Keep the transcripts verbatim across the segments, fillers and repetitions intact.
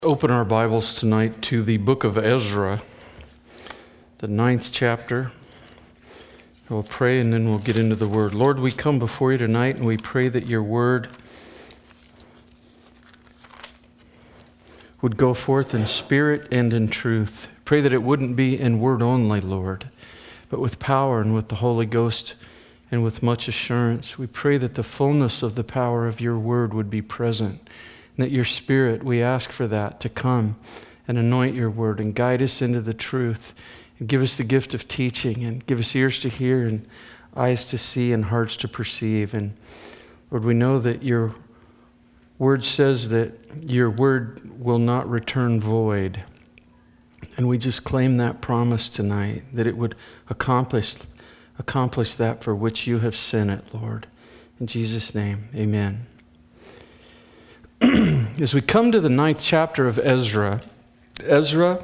Open our Bibles tonight to the book of Ezra, the ninth chapter. We'll pray and then we'll get into the word. Lord, we come before you tonight and we pray that your word would go forth in spirit and in truth. Pray that it wouldn't be in word only, Lord, but with power and with the Holy Ghost and with much assurance. We pray that the fullness of the power of your word would be present. And that your Spirit, we ask for that to come and anoint your word and guide us into the truth and give us the gift of teaching and give us ears to hear and eyes to see and hearts to perceive. And Lord, we know that your word says that your word will not return void. And we just claim that promise tonight, that it would accomplish, accomplish that for which you have sent it, Lord. In Jesus' name, amen. As we come to the ninth chapter of Ezra, Ezra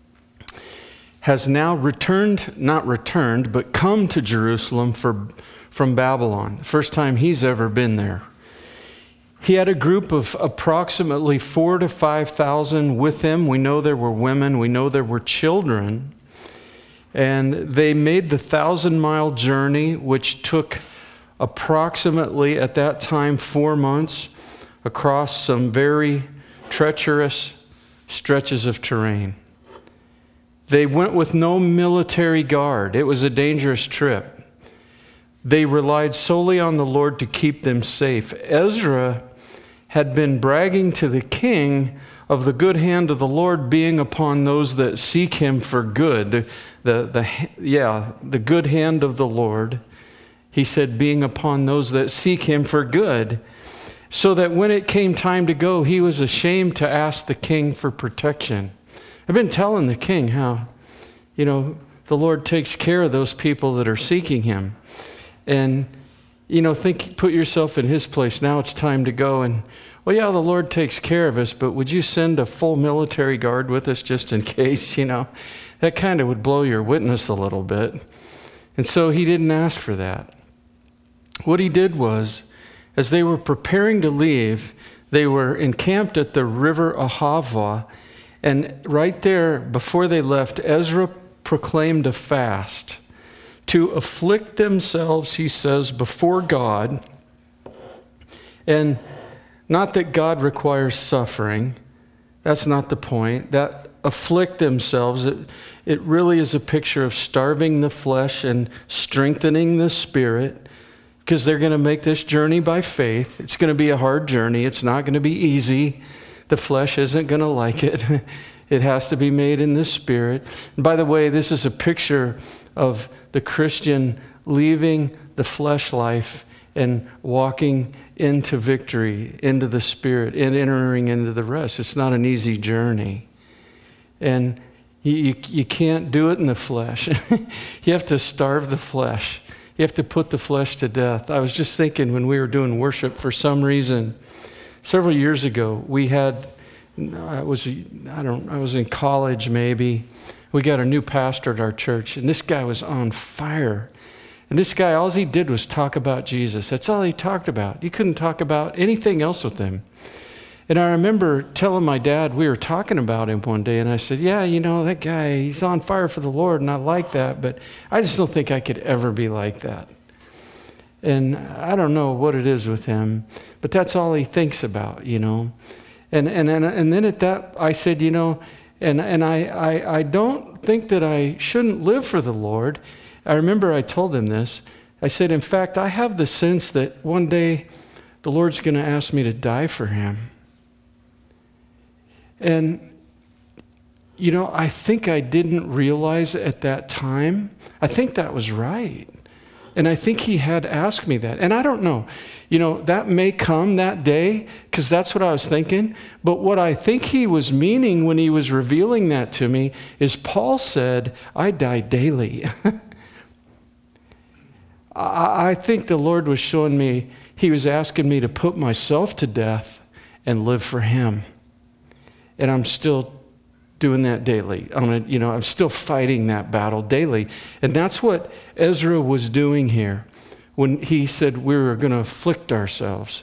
has now returned, not returned, but come to Jerusalem for, from Babylon. The first time he's ever been there. He had a group of approximately four to five thousand with him. We know there were women. We know there were children. And they made the thousand-mile journey, which took approximately, at that time, four months, across some very treacherous stretches of terrain. They went with no military guard. It was a dangerous trip. They relied solely on the Lord to keep them safe. Ezra had been bragging to the king of the good hand of the Lord being upon those that seek him for good. The, the, the, yeah, the good hand of the Lord. He said, being upon those that seek him for good. So that when it came time to go, he was ashamed to ask the king for protection. I've been telling the king how, you know, the Lord takes care of those people that are seeking him. And, you know, think, put yourself in his place. Now it's time to go. And, well, yeah, the Lord takes care of us, but would you send a full military guard with us just in case, you know? That kind of would blow your witness a little bit. And so he didn't ask for that. What he did was, as they were preparing to leave, they were encamped at the river Ahava, and right there, before they left, Ezra proclaimed a fast to afflict themselves, he says, before God. And not that God requires suffering. That's not the point. That afflict themselves, it, it really is a picture of starving the flesh and strengthening the spirit, because they're going to make this journey by faith. It's going to be a hard journey. It's not going to be easy. The flesh isn't going to like it. It has to be made in the spirit. And by the way, this is a picture of the Christian leaving the flesh life and walking into victory, into the spirit, and entering into the rest. It's not an easy journey. And you, you, you can't do it in the flesh. You have to starve the flesh. You have to put the flesh to death. I was just thinking when we were doing worship, for some reason, several years ago, we had, I was, I don't, I was in college maybe. We got a new pastor at our church, and this guy was on fire. And this guy, all he did was talk about Jesus. That's all he talked about. You couldn't talk about anything else with him. And I remember telling my dad, we were talking about him one day, and I said, yeah, you know, that guy, he's on fire for the Lord, and I like that, but I just don't think I could ever be like that. And I don't know what it is with him, but that's all he thinks about, you know. And and and, and then at that, I said, you know, and, and I, I, I don't think that I shouldn't live for the Lord. I remember I told him this. I said, in fact, I have the sense that one day the Lord's going to ask me to die for him. And, you know, I think I didn't realize at that time. I think that was right. And I think he had asked me that. And I don't know. You know, that may come that day, because that's what I was thinking. But what I think he was meaning when he was revealing that to me is Paul said, I die daily. I, I think the Lord was showing me, he was asking me to put myself to death and live for him. And I'm still doing that daily. I'm gonna, you know, I'm still fighting that battle daily. And that's what Ezra was doing here when he said we were going to afflict ourselves.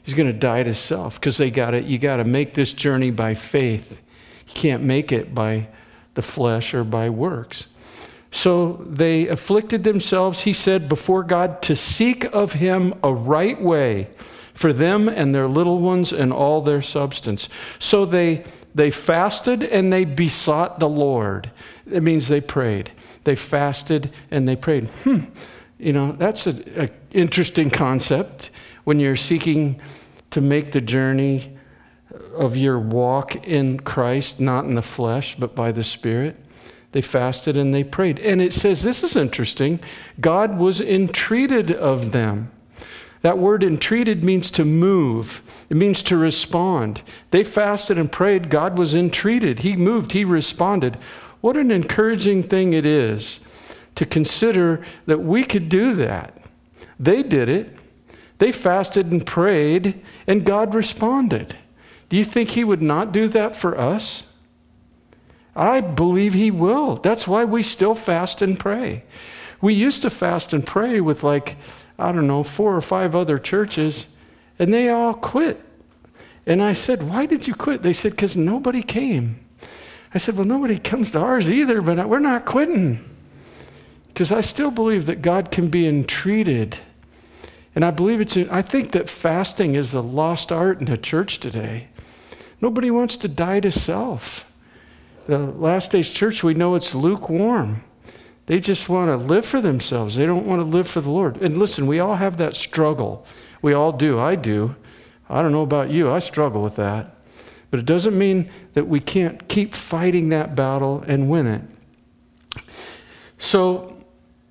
He's going to die to self because they got it. You got to make this journey by faith. You can't make it by the flesh or by works. So they afflicted themselves, he said, before God to seek of him a right way for them and their little ones and all their substance. So they they fasted and they besought the Lord. It means they prayed. They fasted and they prayed. Hmm. You know, that's an interesting concept when you're seeking to make the journey of your walk in Christ, not in the flesh, but by the Spirit. They fasted and they prayed. And it says, this is interesting, God was entreated of them. That word entreated means to move. It means to respond. They fasted and prayed. God was entreated. He moved. He responded. What an encouraging thing it is to consider that we could do that. They did it. They fasted and prayed, and God responded. Do you think he would not do that for us? I believe he will. That's why we still fast and pray. We used to fast and pray with like, I don't know, four or five other churches, and they all quit. And I said, why did you quit? They said, because nobody came. I said, well, nobody comes to ours either, but we're not quitting. Because I still believe that God can be entreated. And I believe it's, I think that fasting is a lost art in the church today. Nobody wants to die to self. The Last Days Church, we know it's lukewarm. They just want to live for themselves. They don't want to live for the Lord. And listen, we all have that struggle. We all do. I do. I don't know about you. I struggle with that. But it doesn't mean that we can't keep fighting that battle and win it. So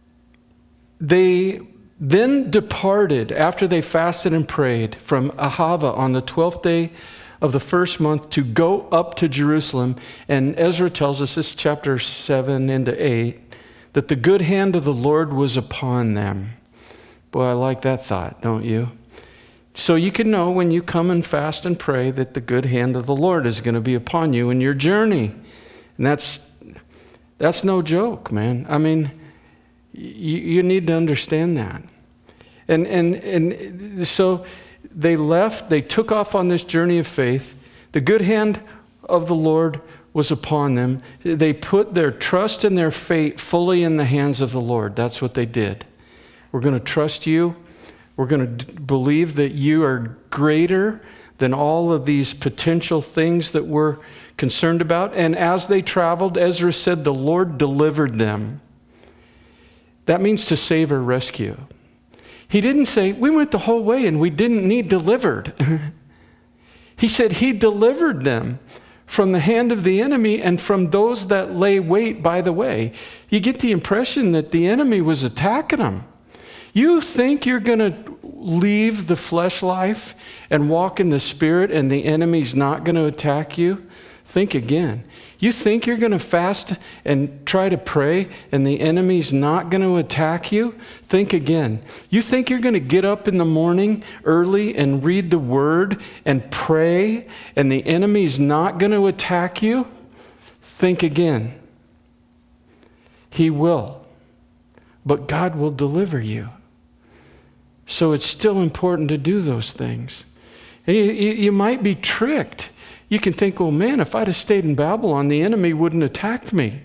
they then departed after they fasted and prayed from Ahava on the twelfth day of the first month to go up to Jerusalem. And Ezra tells us, this is chapter seven into eight, that the good hand of the Lord was upon them. Boy, I like that thought, don't you? So you can know when you come and fast and pray that the good hand of the Lord is going to be upon you in your journey. And that's that's no joke, man. I mean, you, you need to understand that. And and and so they left, they took off on this journey of faith. The good hand of the Lord was upon them. They put their trust and their fate fully in the hands of the Lord. That's what they did. We're going to trust you. We're going to believe that you are greater than all of these potential things that we're concerned about. And as they traveled, Ezra said, the Lord delivered them. That means to save or rescue. He didn't say, we went the whole way and we didn't need delivered. He said he delivered them from the hand of the enemy and from those that lay wait by the way. You get the impression that the enemy was attacking them. You think you're going to leave the flesh life and walk in the Spirit and the enemy's not going to attack you? Think again. You think you're going to fast and try to pray and the enemy's not going to attack you? Think again. You think you're going to get up in the morning early and read the Word and pray and the enemy's not going to attack you? Think again. He will. But God will deliver you. So it's still important to do those things. And you, you, you might be tricked. You can think, well, man, if I'd have stayed in Babylon, the enemy wouldn't have attacked me.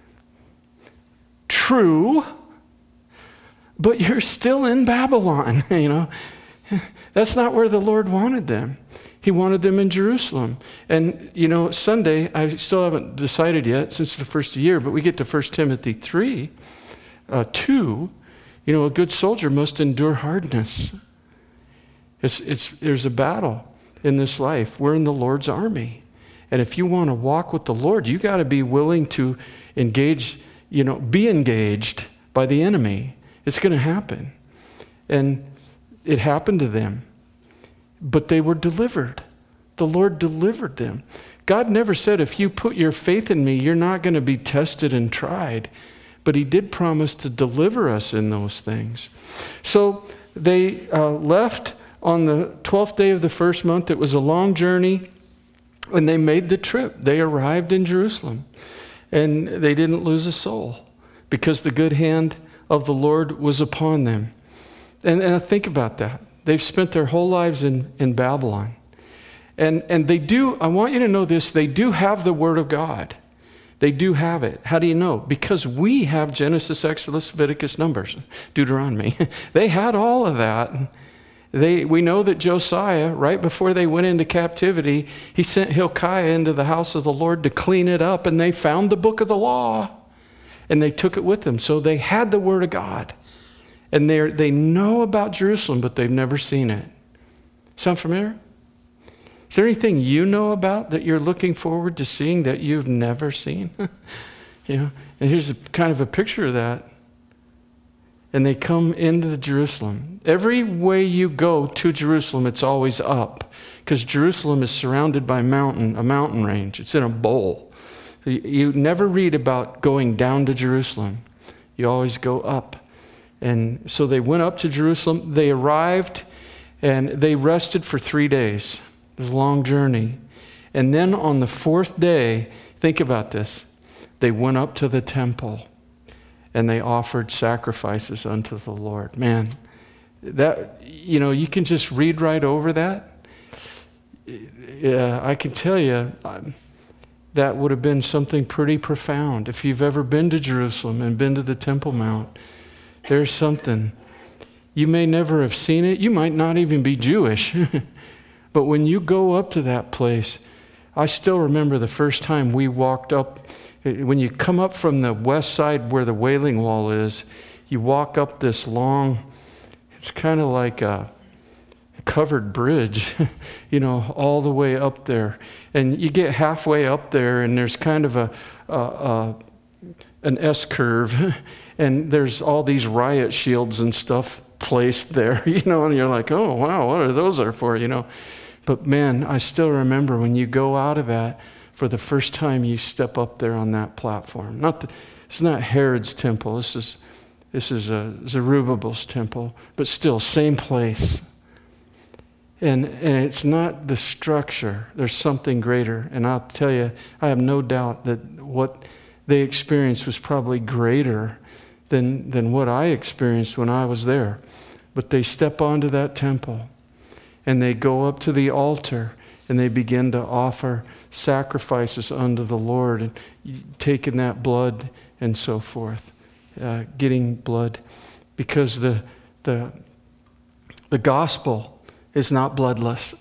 True, but you're still in Babylon, you know. That's not where the Lord wanted them. He wanted them in Jerusalem. And, you know, Sunday, I still haven't decided yet since the first year, but we get to First Timothy three, uh, two, you know, a good soldier must endure hardness. It's, it's, there's a battle in this life. We're in the Lord's army. And if you want to walk with the Lord, you got to be willing to engage, you know, be engaged by the enemy. It's going to happen. And it happened to them. But they were delivered. The Lord delivered them. God never said, if you put your faith in me, you're not going to be tested and tried. But he did promise to deliver us in those things. So they uh, left on the twelfth day of the first month. It was a long journey, and they made the trip. They arrived in Jerusalem, and they didn't lose a soul because the good hand of the Lord was upon them. And, and think about that. They've spent their whole lives in, in Babylon. And, and they do, I want you to know this, they do have the Word of God. They do have it. How do you know? Because we have Genesis, Exodus, Leviticus, Numbers, Deuteronomy. They had all of that. They, we know that Josiah, right before they went into captivity, he sent Hilkiah into the house of the Lord to clean it up, and they found the book of the law, and they took it with them. So they had the Word of God. And they they know about Jerusalem, but they've never seen it. Sound familiar? Is there anything you know about that you're looking forward to seeing that you've never seen? You know, and here's a, kind of a picture of that. And they come into the Jerusalem. Every way you go to Jerusalem, it's always up, because Jerusalem is surrounded by mountain, a mountain range. It's in a bowl. You, you never read about going down to Jerusalem. You always go up. And so they went up to Jerusalem. They arrived, and they rested for three days. It was a long journey. And then on the fourth day, think about this, they went up to the temple and they offered sacrifices unto the Lord. Man, that, you know, you can just read right over that. Yeah, I can tell you, um, that would have been something pretty profound. If you've ever been to Jerusalem and been to the Temple Mount, there's something. You may never have seen it. You might not even be Jewish. But when you go up to that place, I still remember the first time we walked up. When you come up from the west side where the Wailing Wall is, you walk up this long, it's kind of like a covered bridge, you know, all the way up there. And you get halfway up there, and there's kind of a, a, a an S-curve, and there's all these riot shields and stuff placed there, you know, and you're like, oh, wow, what are those are for, you know? But man, I still remember when you go out of that, for the first time you step up there on that platform. Not the, it's not Herod's temple. This is this is a Zerubbabel's temple, but still same place. And and it's not the structure. There's something greater. And I'll tell you, I have no doubt that what they experienced was probably greater than than what I experienced when I was there. But they step onto that temple, and they go up to the altar, and they begin to offer sacrifices unto the Lord, and taking that blood and so forth, uh, getting blood, because the the the gospel is not bloodless.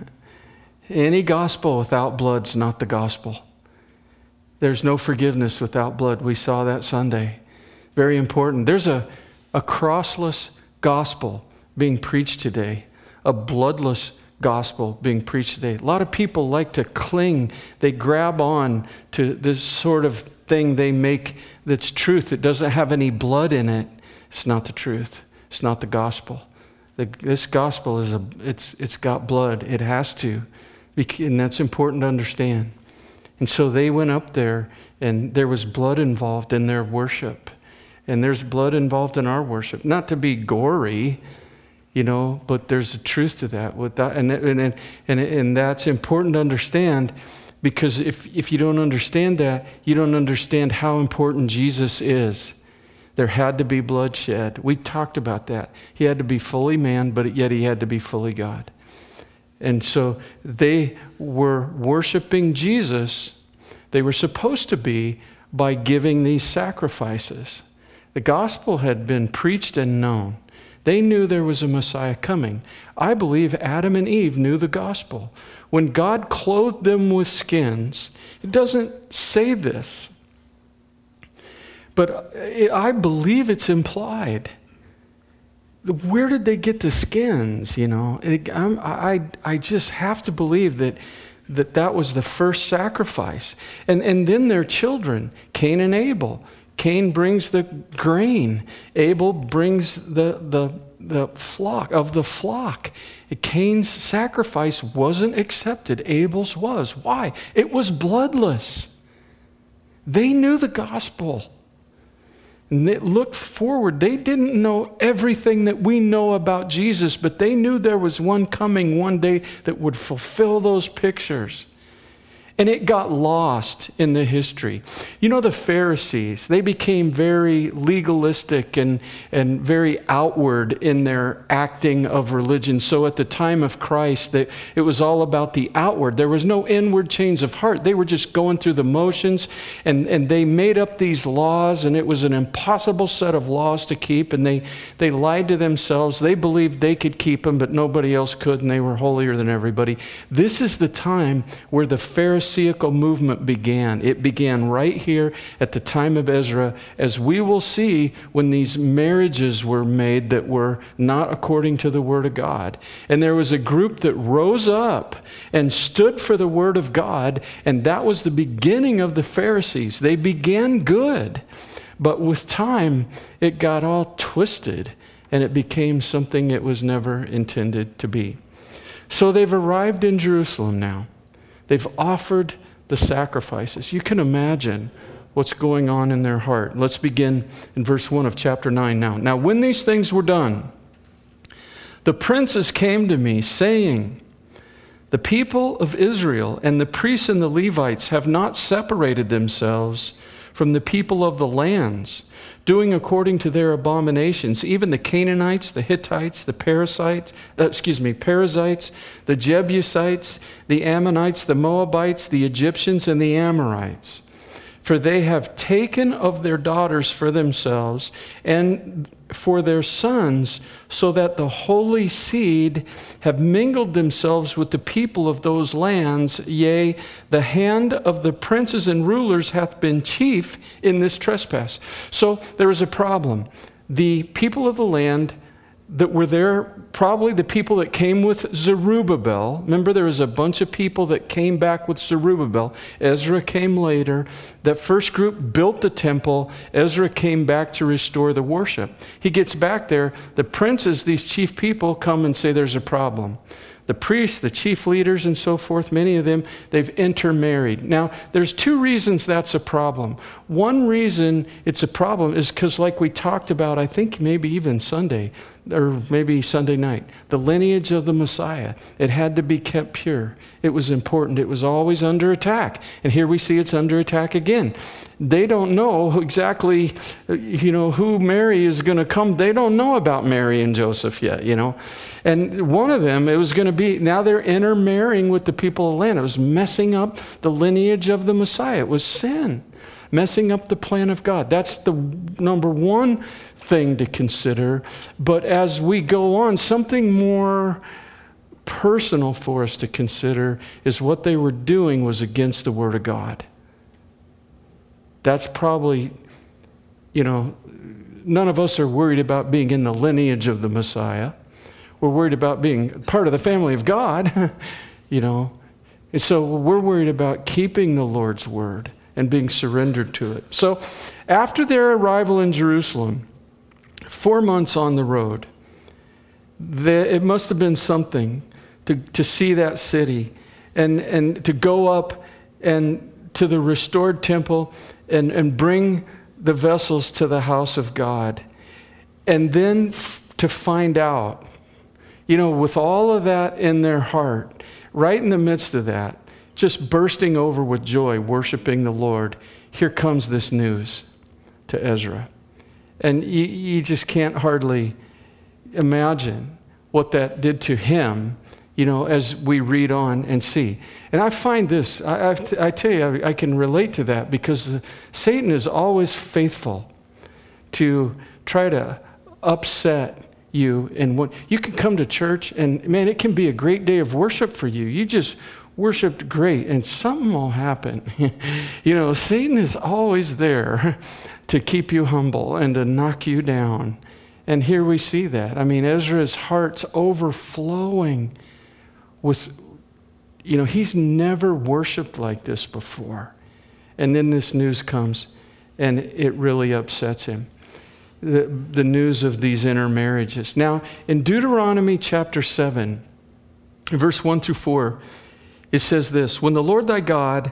Any gospel without blood's not the gospel. There's no forgiveness without blood. We saw that Sunday. Very important. There's a, a crossless gospel being preached today, a bloodless gospel being preached today. A lot of people like to cling, they grab on to this sort of thing they make that's truth. It doesn't have any blood in it. It's not the truth. It's not the gospel. The, this gospel is a, it's it's got blood. It has to, and that's important to understand. And so they went up there, and there was blood involved in their worship, and there's blood involved in our worship. Not to be gory, you know, but there's a truth to that. With that, and and and and, and that's important to understand, because if if you don't understand that, you don't understand how important Jesus is. There had to be bloodshed. We talked about that. He had to be fully man, but yet he had to be fully God. And so they were worshiping Jesus. They were supposed to be by giving these sacrifices. The gospel had been preached and known. They knew there was a Messiah coming. I believe Adam and Eve knew the gospel. When God clothed them with skins, it doesn't say this, but I believe it's implied. Where did they get the skins? You know, I'm, I I just have to believe that that that was the first sacrifice, and and then their children, Cain and Abel. Cain brings the grain. Abel brings the the the flock of the flock. Cain's sacrifice wasn't accepted. Abel's was. Why? It was bloodless. They knew the gospel. And they looked forward. They didn't know everything that we know about Jesus, but they knew there was one coming one day that would fulfill those pictures. And it got lost in the history. You know, the Pharisees, they became very legalistic and, and very outward in their acting of religion. So at the time of Christ, they, it was all about the outward. There was no inward change of heart. They were just going through the motions, and, and they made up these laws, and it was an impossible set of laws to keep, and they, they lied to themselves. They believed they could keep them, but nobody else could, and they were holier than everybody. This is the time where the Pharisees Pharisaical movement began. It began right here at the time of Ezra, as we will see when these marriages were made that were not according to the Word of God. And there was a group that rose up and stood for the Word of God, and that was the beginning of the Pharisees. They began good, but with time, it got all twisted, and it became something it was never intended to be. So they've arrived in Jerusalem now. They've offered the sacrifices. You can imagine what's going on in their heart. Let's begin in verse one of chapter nine now. Now, when these things were done, the princes came to me, saying, the people of Israel and the priests and the Levites have not separated themselves from the people of the lands, doing according to their abominations, even the Canaanites, the Hittites, the Perizzites, uh, excuse me, Perizzites, the Jebusites, the Ammonites, the Moabites, the Egyptians, and the Amorites. For they have taken of their daughters for themselves and for their sons, so that the holy seed have mingled themselves with the people of those lands. Yea, the hand of the princes and rulers hath been chief in this trespass. So there is a problem. The people of the land that were there, probably the people that came with Zerubbabel. Remember, there was a bunch of people that came back with Zerubbabel. Ezra came later. That first group built the temple. Ezra came back to restore the worship. He gets back there. The princes, these chief people, come and say there's a problem. The priests, the chief leaders, and so forth, many of them, they've intermarried. Now, there's two reasons that's a problem. One reason it's a problem is because, like we talked about, I think maybe even Sunday, or maybe Sunday night, the lineage of the Messiah, it had to be kept pure. It was important. It was always under attack. And here we see it's under attack again. They don't know exactly, you know, who Mary is going to come. They don't know about Mary and Joseph yet, you know. And one of them, it was going to be, now they're intermarrying with the people of the land. It was messing up the lineage of the Messiah. It was sin, messing up the plan of God. That's the number one thing to consider. But as we go on, something more personal for us to consider is what they were doing was against the Word of God. That's probably, you know, none of us are worried about being in the lineage of the Messiah. We're worried about being part of the family of God, you know. And so we're worried about keeping the Lord's word and being surrendered to it. So after their arrival in Jerusalem, four months on the road, the, it must have been something to, to see that city and, and to go up and to the restored temple and, and bring the vessels to the house of God. And then f- to find out, you know, with all of that in their heart, right in the midst of that, just bursting over with joy, worshiping the Lord, here comes this news to Ezra. And you, you just can't hardly imagine what that did to him, you know, as we read on and see. And I find this, I, I, I tell you, I, I can relate to that because Satan is always faithful to try to upset you. And what you can come to church and, man, it can be a great day of worship for you. You just worshiped great and something will happen. You know, Satan is always there to keep you humble and to knock you down. And here we see that. I mean, Ezra's heart's overflowing with, you know, he's never worshiped like this before. And then this news comes and it really upsets him. The, the news of these intermarriages. Now, in Deuteronomy chapter seven, verse one through four, it says this: When the Lord thy God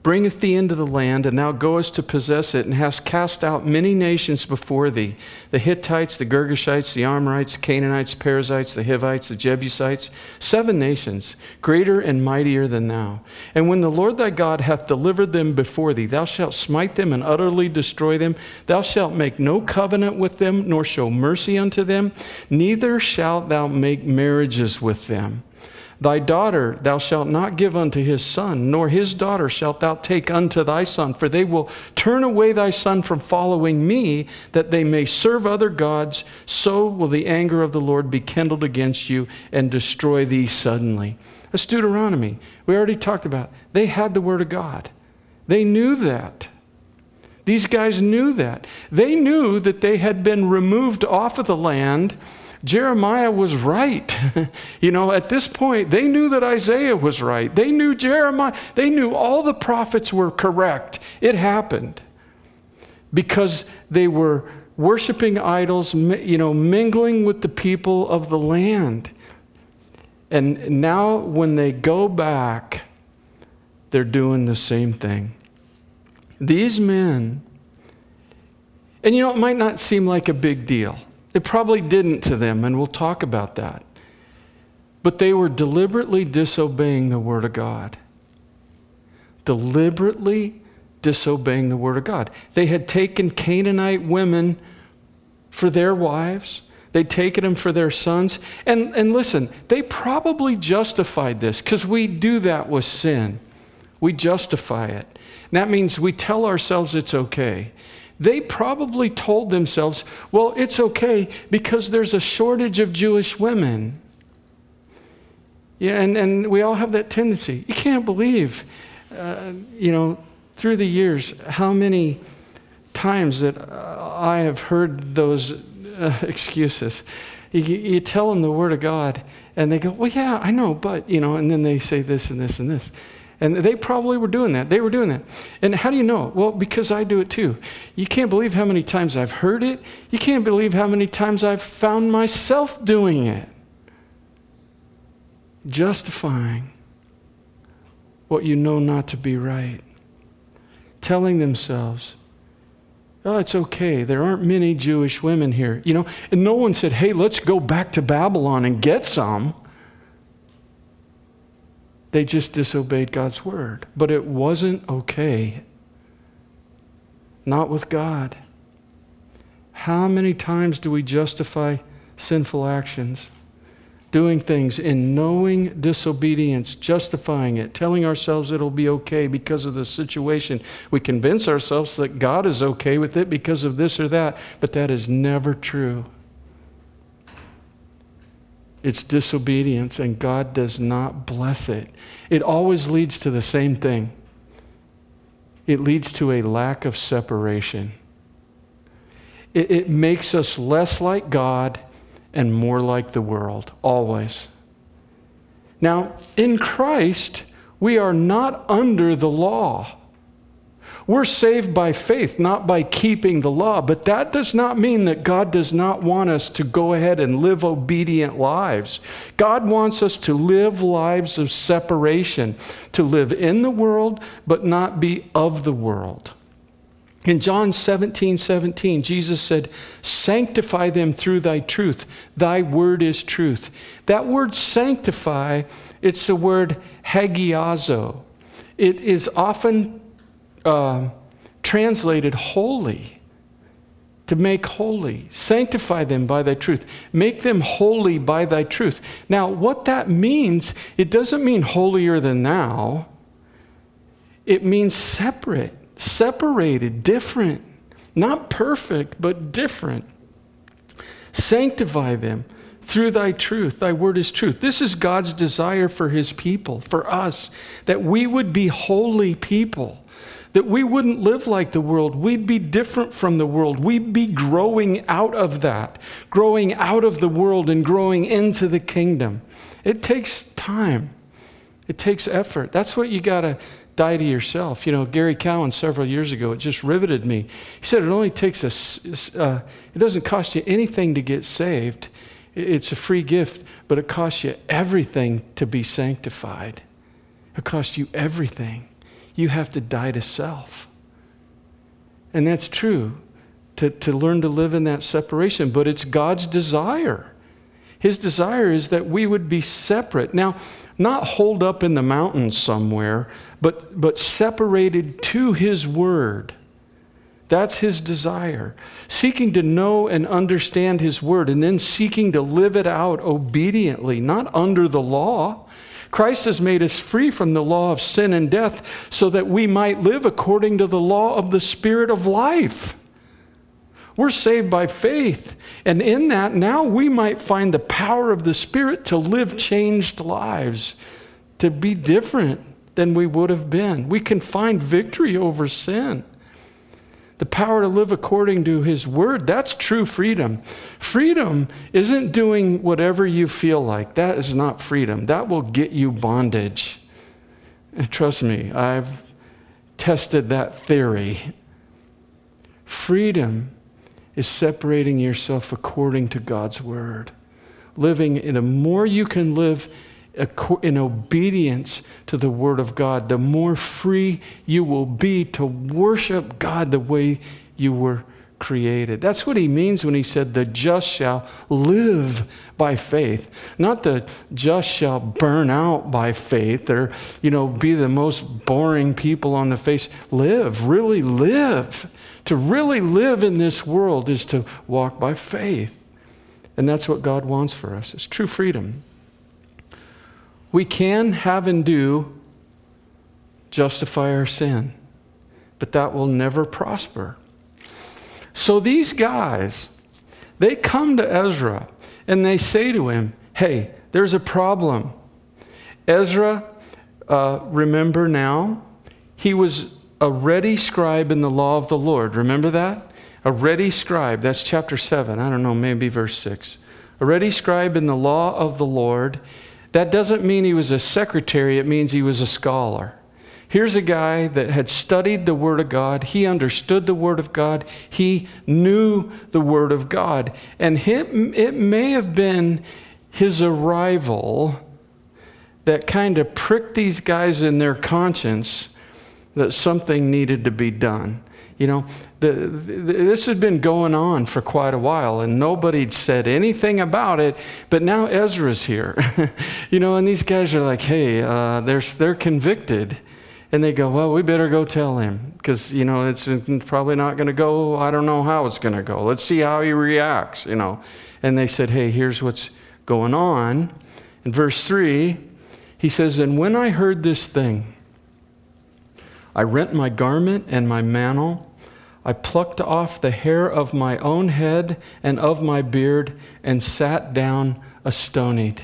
bringeth thee into the land, and thou goest to possess it, and hast cast out many nations before thee, the Hittites, the Girgashites, the Amorites, the Canaanites, the Perizzites, the Hivites, the Jebusites, seven nations, greater and mightier than thou. And when the Lord thy God hath delivered them before thee, thou shalt smite them and utterly destroy them. Thou shalt make no covenant with them, nor show mercy unto them, neither shalt thou make marriages with them. Thy daughter thou shalt not give unto his son, nor his daughter shalt thou take unto thy son, for they will turn away thy son from following me, that they may serve other gods. So will the anger of the Lord be kindled against you and destroy thee suddenly. That's Deuteronomy. We already talked about it. They had the word of God. They knew that. These guys knew that. They knew that they had been removed off of the land. Jeremiah was right. You know, at this point, they knew that Isaiah was right. They knew Jeremiah. They knew all the prophets were correct. It happened because they were worshiping idols, you know, mingling with the people of the land. And now when they go back, they're doing the same thing. These men, and you know, it might not seem like a big deal. It probably didn't to them, and we'll talk about that. But they were deliberately disobeying the Word of God. Deliberately disobeying the Word of God. They had taken Canaanite women for their wives. They'd taken them for their sons. And, and listen, they probably justified this, because we do that with sin. We justify it. And that means we tell ourselves it's okay. They probably told themselves, well, it's okay because there's a shortage of Jewish women. Yeah, and, and we all have that tendency. You can't believe, uh, you know, through the years, how many times that uh, I have heard those uh, excuses. You, you tell them the Word of God, and they go, well, yeah, I know, but, you know, and then they say this and this and this. And they probably were doing that. They were doing that. And how do you know? Well, because I do it too. You can't believe how many times I've heard it. You can't believe how many times I've found myself doing it. Justifying what you know not to be right. Telling themselves, oh, it's okay. There aren't many Jewish women here. You know, and no one said, hey, let's go back to Babylon and get some. They just disobeyed God's word. But it wasn't okay. Not with God. How many times do we justify sinful actions? Doing things in knowing disobedience, justifying it, telling ourselves it'll be okay because of the situation. We convince ourselves that God is okay with it because of this or that, but that is never true. It's disobedience, and God does not bless it. It always leads to the same thing. It leads to a lack of separation. It, it makes us less like God and more like the world, always. Now, in Christ, we are not under the law. We're saved by faith, not by keeping the law. But that does not mean that God does not want us to go ahead and live obedient lives. God wants us to live lives of separation, to live in the world, but not be of the world. In John seventeen seventeen, Jesus said, sanctify them through thy truth. Thy word is truth. That word sanctify, it's the word hagiazo. It is often Uh, translated holy, to make holy. Sanctify them by thy truth. Make them holy by thy truth. Now, what that means, it doesn't mean holier than thou. It means separate, separated, different. Not perfect, but different. Sanctify them through thy truth. Thy word is truth. This is God's desire for his people, for us, that we would be holy people. That we wouldn't live like the world. We'd be different from the world. We'd be growing out of that, growing out of the world and growing into the kingdom. It takes time. It takes effort. That's what you got to die to yourself. You know, Gary Cowan several years ago, it just riveted me. He said it only takes a, uh, it doesn't cost you anything to get saved. It's a free gift, but it costs you everything to be sanctified. It costs you everything. you have to die to self. And that's true, to, to learn to live in that separation. But it's God's desire. His desire is that we would be separate. Now, not holed up in the mountains somewhere, but, but separated to His Word. That's His desire. Seeking to know and understand His Word, and then seeking to live it out obediently, not under the law. Christ has made us free from the law of sin and death so that we might live according to the law of the Spirit of life. We're saved by faith. And in that, now we might find the power of the Spirit to live changed lives, to be different than we would have been. We can find victory over sin. The power to live according to His Word, that's true freedom. Freedom isn't doing whatever you feel like. That is not freedom. That will get you bondage. And trust me, I've tested that theory. Freedom is separating yourself according to God's Word. Living in a more you can live in obedience to the Word of God, the more free you will be to worship God the way you were created. That's what He means when He said the just shall live by faith. Not the just shall burn out by faith or, you know, be the most boring people on the face. Live, really live. To really live in this world is to walk by faith. And that's what God wants for us. It's true freedom. We can have and do justify our sin, but that will never prosper. So these guys, they come to Ezra and they say to him, hey, there's a problem. Ezra, uh, remember now, he was a ready scribe in the law of the Lord. Remember that? A ready scribe. That's chapter seven. I don't know, maybe verse six. A ready scribe in the law of the Lord. That doesn't mean he was a secretary. It means he was a scholar. Here's a guy that had studied the Word of God. He understood the Word of God. He knew the Word of God. And him, it may have been his arrival that kind of pricked these guys in their conscience that something needed to be done. You know, the, the, this had been going on for quite a while, and nobody'd said anything about it, but now Ezra's here. You know, and these guys are like, hey, uh, they're, they're convicted. And they go, well, we better go tell him, because, you know, it's probably not going to go. I don't know how it's going to go. Let's see how he reacts, you know. And they said, hey, here's what's going on. In verse three, he says, and when I heard this thing, I rent my garment and my mantle. I plucked off the hair of my own head and of my beard and sat down astonied.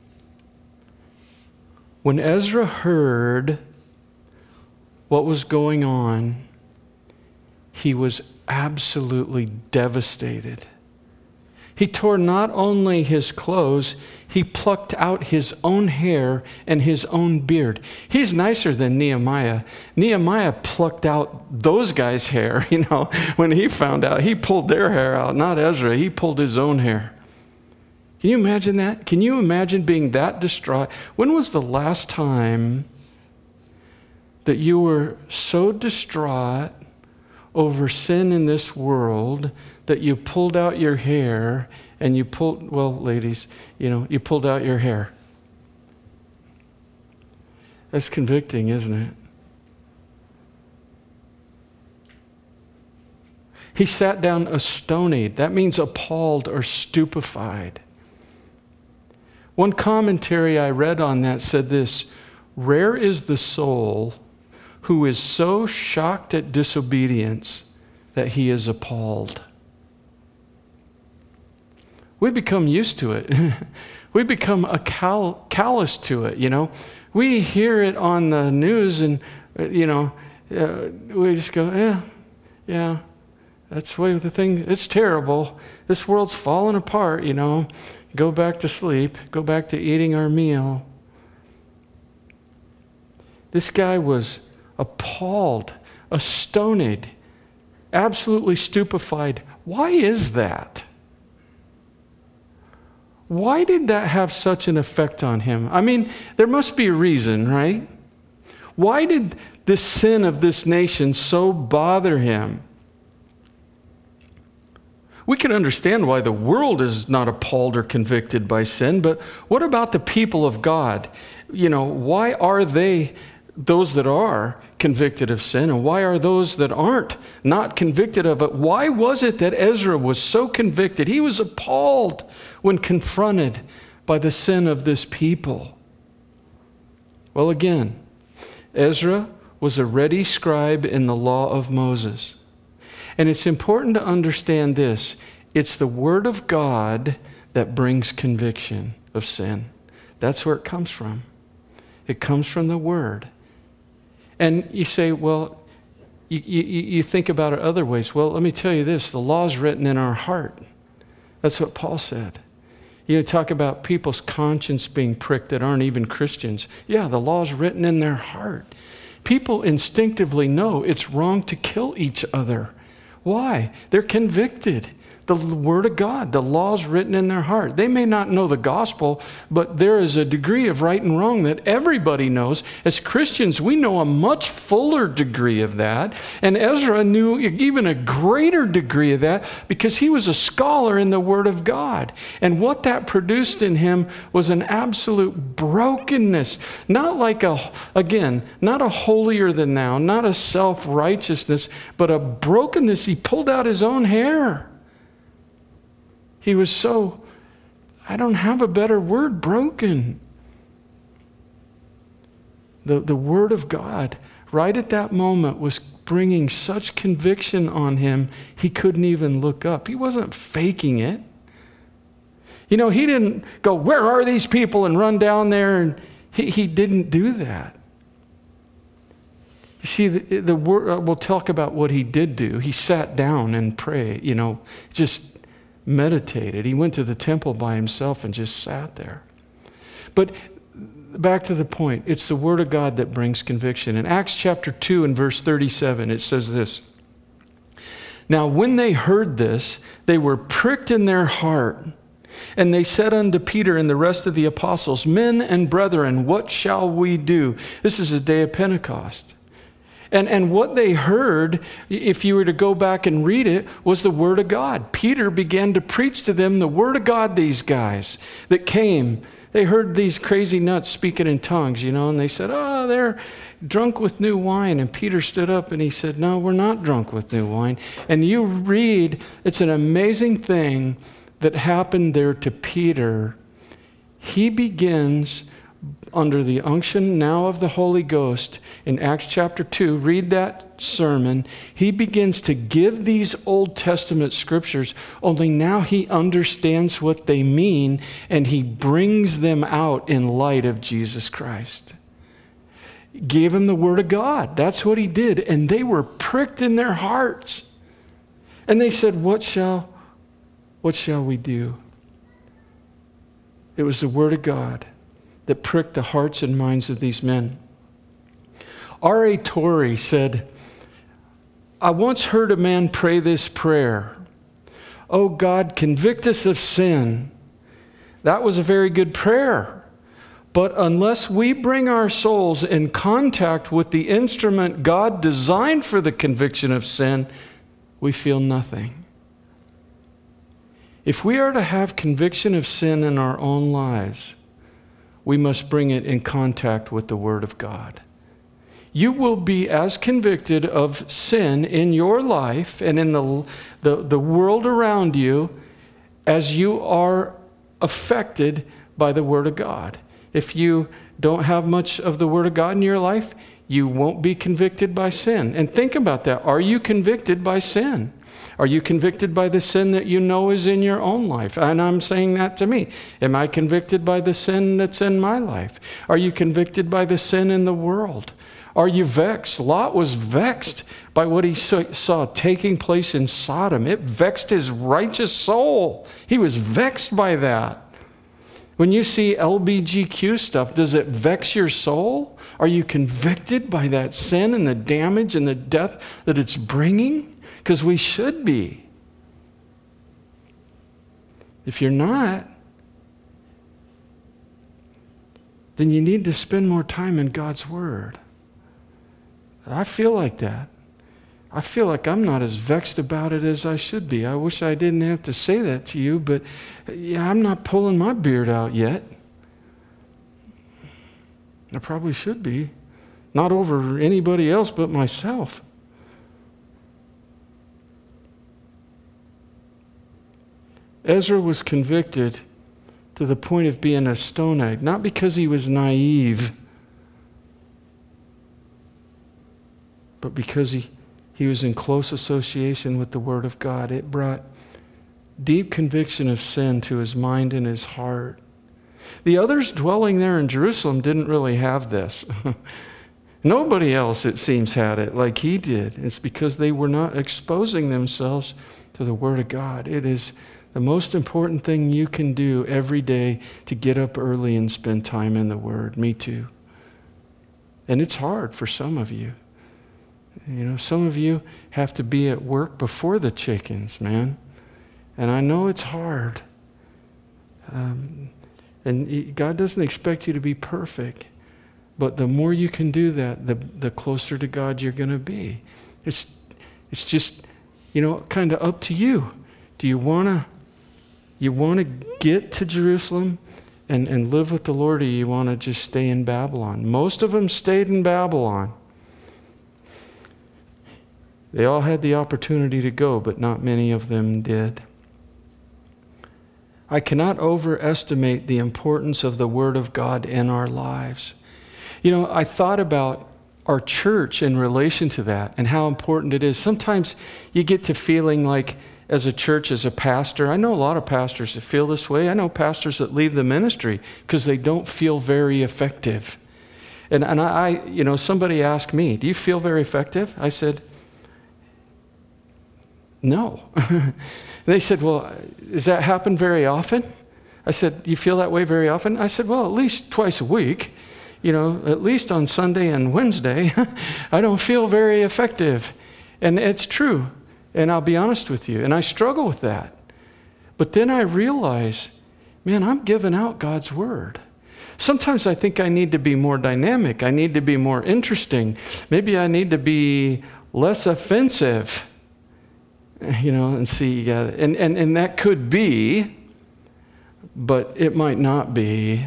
When Ezra heard what was going on, he was absolutely devastated. He tore not only his clothes, he plucked out his own hair and his own beard. He's nicer than Nehemiah. Nehemiah plucked out those guys' hair, you know, when he found out. He pulled their hair out, not Ezra. He pulled his own hair. Can you imagine that? Can you imagine being that distraught? When was the last time that you were so distraught over sin in this world that you pulled out your hair and you pulled, well, ladies, you know, you pulled out your hair? That's convicting, isn't it? He sat down astonied. That means appalled or stupefied. One commentary I read on that said this: rare is the soul who is so shocked at disobedience that he is appalled. We become used to it. We become a cal- callous to it, you know. We hear it on the news and, uh, you know, uh, we just go, yeah, yeah, that's the way the thing, it's terrible. This world's falling apart, you know. Go back to sleep. Go back to eating our meal. This guy was appalled, astonied, absolutely stupefied. Why is that? Why did that have such an effect on him? I mean, there must be a reason, right? Why did the sin of this nation so bother him? We can understand why the world is not appalled or convicted by sin, but what about the people of God? You know, why are they, those that are, convicted of sin, and why are those that aren't not convicted of it? Why was it that Ezra was so convicted? He was appalled when confronted by the sin of this people. Well, again, Ezra was a ready scribe in the law of Moses. And it's important to understand this. It's the Word of God that brings conviction of sin. That's where it comes from. It comes from the Word. And you say, well, you, you, you think about it other ways. Well, let me tell you this. The law is written in our heart. That's what Paul said. You talk about people's conscience being pricked that aren't even Christians. Yeah, the law is written in their heart. People instinctively know it's wrong to kill each other. Why? They're convicted. The Word of God, the law is written in their heart. They may not know the gospel, but there is a degree of right and wrong that everybody knows. As Christians, we know a much fuller degree of that. And Ezra knew even a greater degree of that because he was a scholar in the Word of God. And what that produced in him was an absolute brokenness. Not like a, again, not a holier than thou, not a self-righteousness, but a brokenness. He pulled out his own hair. He was so, I don't have a better word, broken. The, the Word of God, right at that moment, was bringing such conviction on him, he couldn't even look up. He wasn't faking it. You know, he didn't go, where are these people, and run down there. And he, he didn't do that. You see, the, the word, uh, we'll talk about what he did do. He sat down and prayed, you know, just meditated. He went to the temple by himself and just sat there. But back to the point, it's the Word of God that brings conviction. In Acts chapter two and verse thirty-seven, it says this. Now when they heard this, they were pricked in their heart, and they said unto Peter and the rest of the apostles, Men and brethren, what shall we do? This is the day of Pentecost. And, and what they heard, if you were to go back and read it, was the Word of God. Peter began to preach to them the Word of God, these guys that came. They heard these crazy nuts speaking in tongues, you know, and they said, oh, they're drunk with new wine. And Peter stood up and he said, no, we're not drunk with new wine. And you read, it's an amazing thing that happened there to Peter. He begins under the unction now of the Holy Ghost in Acts chapter two, read that sermon. He begins to give these Old Testament scriptures, only now he understands what they mean and he brings them out in light of Jesus Christ. Gave him the Word of God. That's what he did. And they were pricked in their hearts. And they said, what shall, what shall we do? It was the Word of God that pricked the hearts and minds of these men. R A Torrey said, I once heard a man pray this prayer. Oh God, convict us of sin. That was a very good prayer. But unless we bring our souls in contact with the instrument God designed for the conviction of sin, we feel nothing. If we are to have conviction of sin in our own lives, we must bring it in contact with the Word of God. You will be as convicted of sin in your life and in the, the, the world around you as you are affected by the Word of God. If you don't have much of the Word of God in your life, you won't be convicted by sin. And think about that. Are you convicted by sin? Are you convicted by the sin that you know is in your own life? And I'm saying that to me. Am I convicted by the sin that's in my life? Are you convicted by the sin in the world? Are you vexed? Lot was vexed by what he saw taking place in Sodom. It vexed his righteous soul. He was vexed by that. When you see L G B T Q stuff, does it vex your soul? Are you convicted by that sin and the damage and the death that it's bringing? Because we should be. If you're not, then you need to spend more time in God's Word. I feel like that. I feel like I'm not as vexed about it as I should be. I wish I didn't have to say that to you, but yeah, I'm not pulling my beard out yet. I probably should be. Not over anybody else but myself. Ezra was convicted to the point of being a stone egg, not because he was naive, but because he, he was in close association with the Word of God. It brought deep conviction of sin to his mind and his heart. The others dwelling there in Jerusalem didn't really have this. Nobody else, it seems, had it like he did. It's because they were not exposing themselves to the Word of God. It is the most important thing you can do every day to get up early and spend time in the Word. Me too. And it's hard for some of you. You know, some of you have to be at work before the chickens, man. And I know it's hard. Um, and God doesn't expect you to be perfect. But the more you can do that, the the closer to God you're going to be. It's it's just, you know, kind of up to you. Do you want to you want to get to Jerusalem and, and live with the Lord, or you want to just stay in Babylon? Most of them stayed in Babylon. They all had the opportunity to go, but not many of them did. I cannot overestimate the importance of the Word of God in our lives. You know, I thought about our church in relation to that and how important it is. Sometimes you get to feeling like, as a church, as a pastor, I know a lot of pastors that feel this way. I know pastors that leave the ministry because they don't feel very effective. And, and I, you know, somebody asked me, do you feel very effective? I said, no. They said, well, does that happen very often? I said, do you feel that way very often? I said, well, at least twice a week. You know, at least on Sunday and Wednesday, I don't feel very effective. And it's true. And I'll be honest with you. And I struggle with that. But then I realize, man, I'm giving out God's Word. Sometimes I think I need to be more dynamic. I need to be more interesting. Maybe I need to be less offensive. You know, and see, you got it. And, and, and that could be, but it might not be.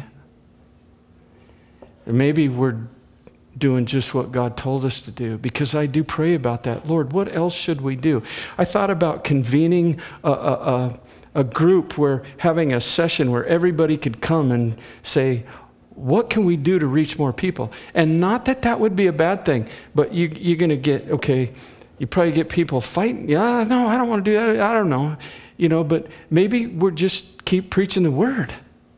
Maybe we're doing just what God told us to do, because I do pray about that. Lord, what else should we do? I thought about convening a, a, a, a group where having a session where everybody could come and say, what can we do to reach more people? And not that that would be a bad thing, but you, you're going to get, okay, you probably get people fighting. Yeah, no, I don't want to do that. I don't know. You know, but maybe we'll just keep preaching the Word.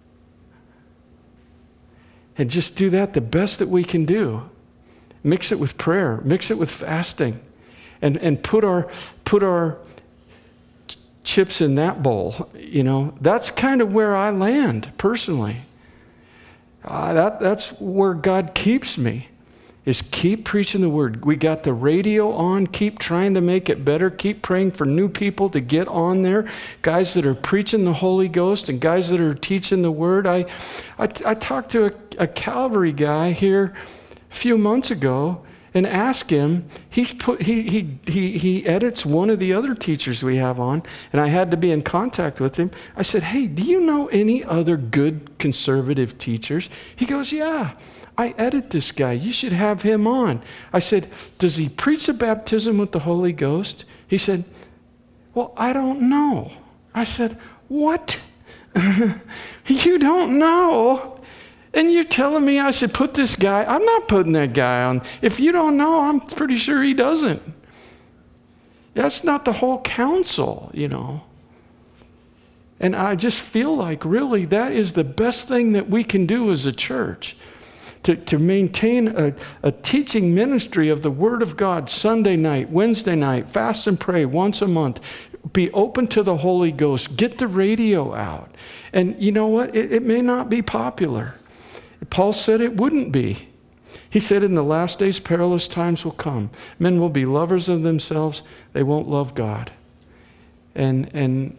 And just do that the best that we can do. Mix it with prayer. Mix it with fasting. And and put our put our chips in that bowl. You know, that's kind of where I land personally. Uh, that that's where God keeps me. Is keep preaching the Word. We got the radio on. Keep trying to make it better. Keep praying for new people to get on there. Guys that are preaching the Holy Ghost and guys that are teaching the Word. I, I, I talked to a, a Calvary guy here a few months ago and asked him. He's put he he he he edits one of the other teachers we have on, and I had to be in contact with him. I said, "Hey, do you know any other good conservative teachers?" He goes, "Yeah. I edit this guy. You should have him on." I said, "Does he preach the baptism with the Holy Ghost?" He said, "Well, I don't know." I said, "What? You don't know? And you're telling me I should put this guy?" I'm not putting that guy on. If you don't know, I'm pretty sure he doesn't. That's not the whole counsel, you know. And I just feel like really that is the best thing that we can do as a church. To, to maintain a, a teaching ministry of the Word of God Sunday night, Wednesday night, fast and pray once a month. Be open to the Holy Ghost. Get the radio out. And you know what? It, it may not be popular. Paul said it wouldn't be. He said in the last days perilous times will come. Men will be lovers of themselves. They won't love God. And and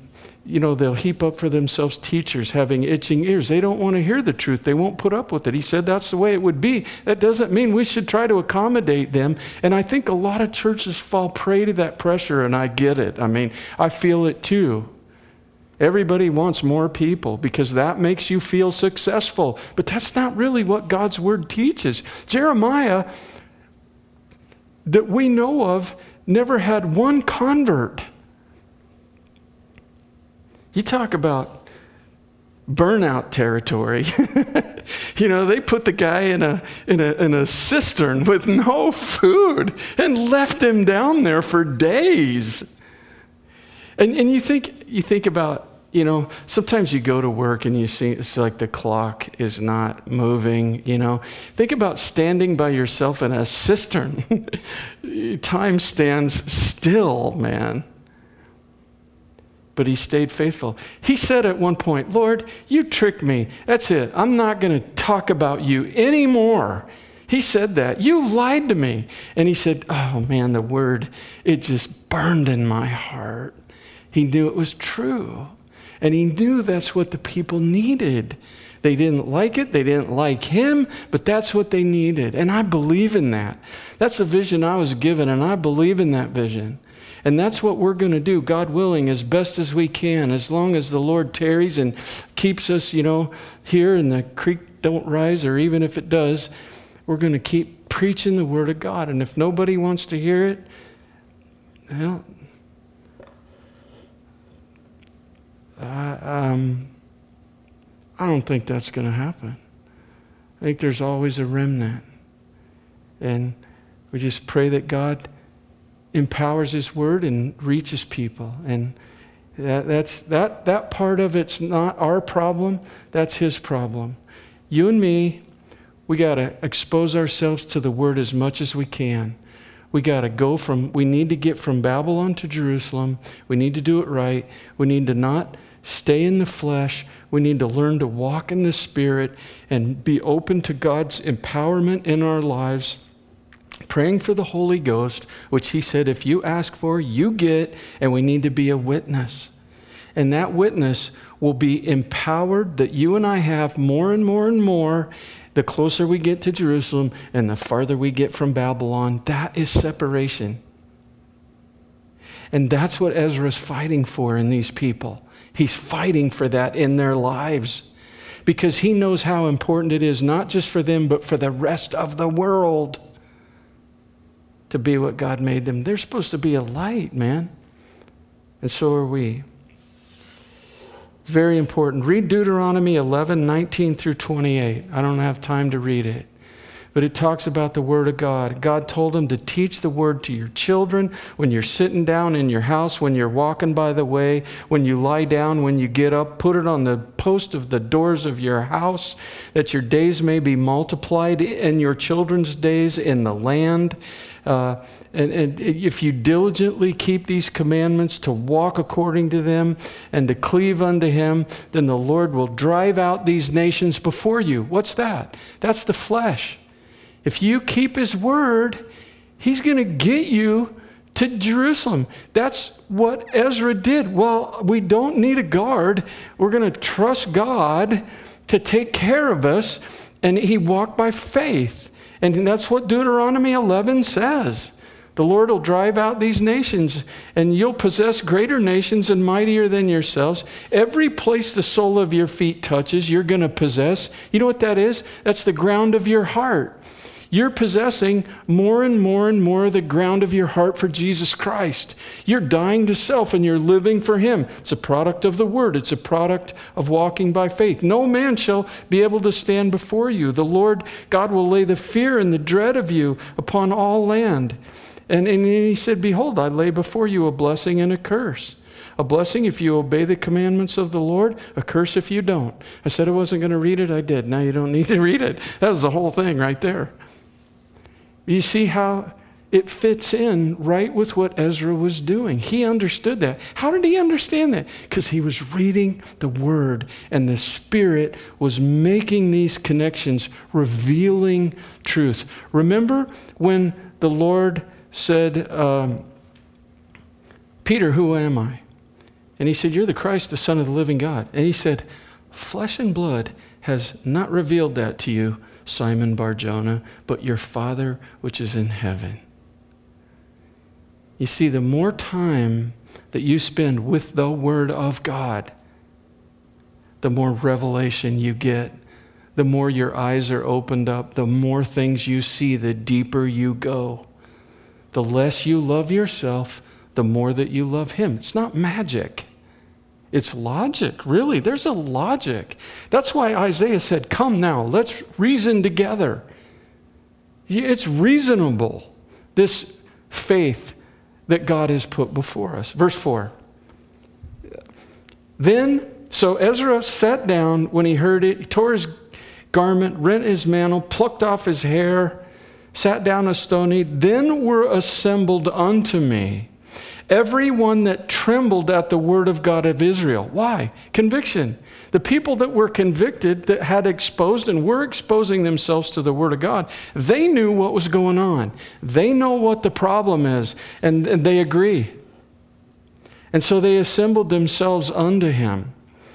you know, they'll heap up for themselves teachers having itching ears. They don't want to hear the truth. They won't put up with it. He said that's the way it would be. That doesn't mean we should try to accommodate them. And I think a lot of churches fall prey to that pressure, and I get it. I mean, I feel it too. Everybody wants more people because that makes you feel successful. But that's not really what God's word teaches. Jeremiah, that we know of, never had one convert. You talk about burnout territory. You know, they put the guy in a, in a in a cistern with no food and left him down there for days. And and you think you think about, you know, sometimes you go to work and you see it's like the clock is not moving, you know. Think about standing by yourself in a cistern. Time stands still, man. But he stayed faithful. He said at one point, Lord, you tricked me. That's it. I'm not going to talk about you anymore. He said that. You lied to me. And he said, oh man, the word, it just burned in my heart. He knew it was true. And he knew that's what the people needed. They didn't like it. They didn't like him, but that's what they needed. And I believe in that. That's the vision I was given, and I believe in that vision. And that's what we're going to do, God willing, as best as we can, as long as the Lord tarries and keeps us, you know, here and the creek don't rise, or even if it does, we're going to keep preaching the word of God. And if nobody wants to hear it, well, I, um, I don't think that's going to happen. I think there's always a remnant. And we just pray that God empowers his word and reaches people. And that, that's that that part of it's not our problem, that's his problem. You and me, we got to expose ourselves to the word as much as we can. We got to go from, we need to get from Babylon to Jerusalem. We need to do it right. We need to not stay in the flesh. We need to learn to walk in the Spirit and be open to God's empowerment in our lives. Praying for the Holy Ghost, which he said, if you ask for, you get, and we need to be a witness. And that witness will be empowered that you and I have more and more and more the closer we get to Jerusalem and the farther we get from Babylon. That is separation. And that's what Ezra's fighting for in these people. He's fighting for that in their lives because he knows how important it is, not just for them, but for the rest of the world to be what God made them. They're supposed to be a light, man. And so are we. It's very important. Read Deuteronomy eleven, nineteen through twenty-eight. I don't have time to read it. But it talks about the Word of God. God told him to teach the Word to your children when you're sitting down in your house, when you're walking by the way, when you lie down, when you get up. Put it on the post of the doors of your house, that your days may be multiplied and your children's days in the land. Uh, and, and if you diligently keep these commandments to walk according to them and to cleave unto him, then the Lord will drive out these nations before you. What's that? That's the flesh. If you keep his word, he's going to get you to Jerusalem. That's what Ezra did. Well, we don't need a guard. We're going to trust God to take care of us. And he walked by faith. And that's what Deuteronomy eleven says. The Lord will drive out these nations, and you'll possess greater nations and mightier than yourselves. Every place the sole of your feet touches, you're going to possess. You know what that is? That's the ground of your heart. You're possessing more and more and more of the ground of your heart for Jesus Christ. You're dying to self and you're living for him. It's a product of the word. It's a product of walking by faith. No man shall be able to stand before you. The Lord God will lay the fear and the dread of you upon all land. And, and he said, behold, I lay before you a blessing and a curse. A blessing if you obey the commandments of the Lord, a curse if you don't. I said I wasn't going to read it. I did. Now you don't need to read it. That was the whole thing right there. You see how it fits in right with what Ezra was doing. He understood that. How did he understand that? Because he was reading the word and the Spirit was making these connections, revealing truth. Remember when the Lord said, um, Peter, who am I? And he said, you're the Christ, the Son of the living God. And he said, flesh and blood has not revealed that to you, Simon Bar-Jonah, but your Father which is in heaven. You see, the more time that you spend with the Word of God, the more revelation you get, the more your eyes are opened up, the more things you see, the deeper you go. The less you love yourself, the more that you love Him. It's not magic. It's logic, really. There's a logic. That's why Isaiah said, come now, let's reason together. It's reasonable, this faith that God has put before us. Verse four. Then, so Ezra sat down when he heard it. He tore his garment, rent his mantle, plucked off his hair, sat down a stony. Then were assembled unto me everyone that trembled at the word of God of Israel. Why? Conviction. The people that were convicted, that had exposed and were exposing themselves to the word of God, they knew what was going on. They know what the problem is, and, and they agree. And so they assembled themselves unto him.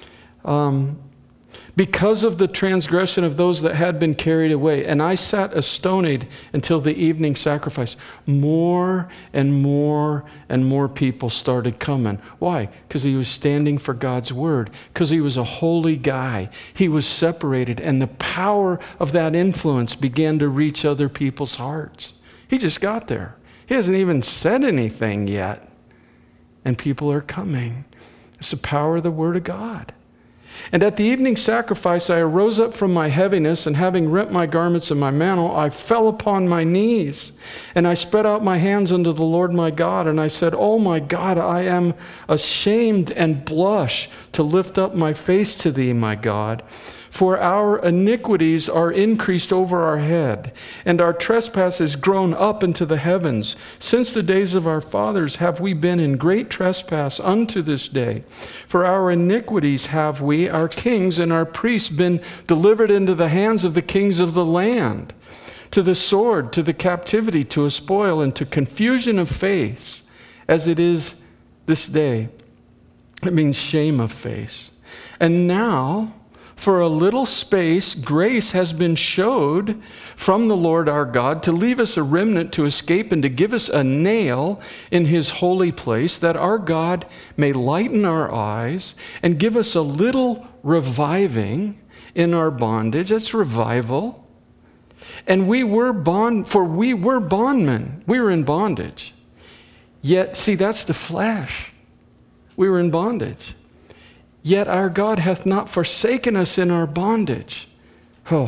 Um, because of the transgression of those that had been carried away. And I sat astonied until the evening sacrifice. More and more and more people started coming. Why? Because he was standing for God's word. Because he was a holy guy. He was separated, and the power of that influence began to reach other people's hearts. He just got there. He hasn't even said anything yet. And people are coming. It's the power of the word of God. And at the evening sacrifice, I arose up from my heaviness, and having rent my garments and my mantle, I fell upon my knees. And I spread out my hands unto the Lord my God, and I said, Oh my God, I am ashamed and blush to lift up my face to thee, my God. For our iniquities are increased over our head, and our trespasses grown up into the heavens. Since the days of our fathers have we been in great trespass unto this day. For our iniquities have we, our kings and our priests, been delivered into the hands of the kings of the land, to the sword, to the captivity, to a spoil, and to confusion of face, as it is this day. It means shame of face. And now, for a little space, grace has been showed from the Lord our God to leave us a remnant to escape and to give us a nail in his holy place, that our God may lighten our eyes and give us a little reviving in our bondage. That's revival. And we were bond, for we were bondmen. We were in bondage. Yet, see, that's the flesh. We were in bondage. Yet our God hath not forsaken us in our bondage. Oh,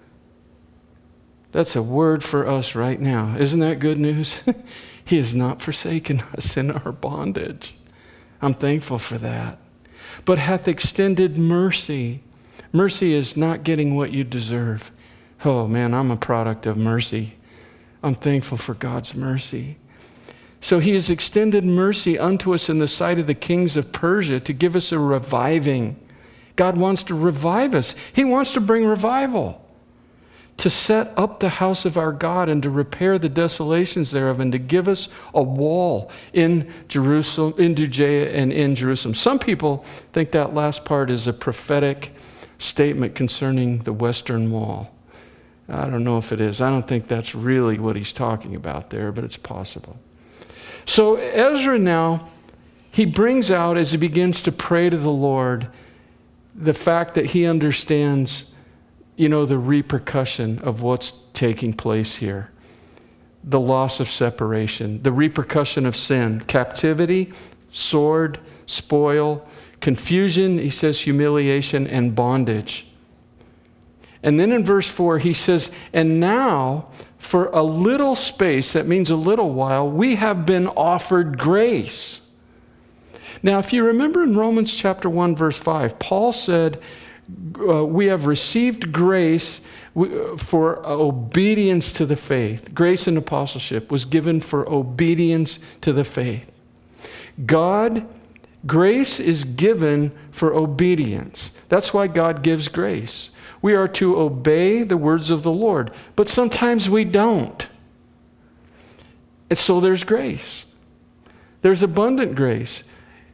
that's a word for us right now. Isn't that good news? He has not forsaken us in our bondage. I'm thankful for that. But hath extended mercy. Mercy is not getting what you deserve. Oh man, I'm a product of mercy. I'm thankful for God's mercy. So he has extended mercy unto us in the sight of the kings of Persia to give us a reviving. God wants to revive us. He wants to bring revival, to set up the house of our God and to repair the desolations thereof, and to give us a wall in Jerusalem, in Judea and in Jerusalem. Some people think that last part is a prophetic statement concerning the Western Wall. I don't know if it is. I don't think that's really what he's talking about there, but it's possible. So Ezra now, he brings out, as he begins to pray to the Lord, the fact that he understands, you know, the repercussion of what's taking place here. The loss of separation, the repercussion of sin, captivity, sword, spoil, confusion, he says humiliation, and bondage. And then in verse four, he says, and now, for a little space, that means a little while, we have been offered grace. Now, if you remember in Romans chapter one, verse five, Paul said, uh, we have received grace for obedience to the faith. Grace and apostleship was given for obedience to the faith. God, grace is given for obedience. That's why God gives grace. We are to obey the words of the Lord, but sometimes we don't. And so there's grace. There's abundant grace.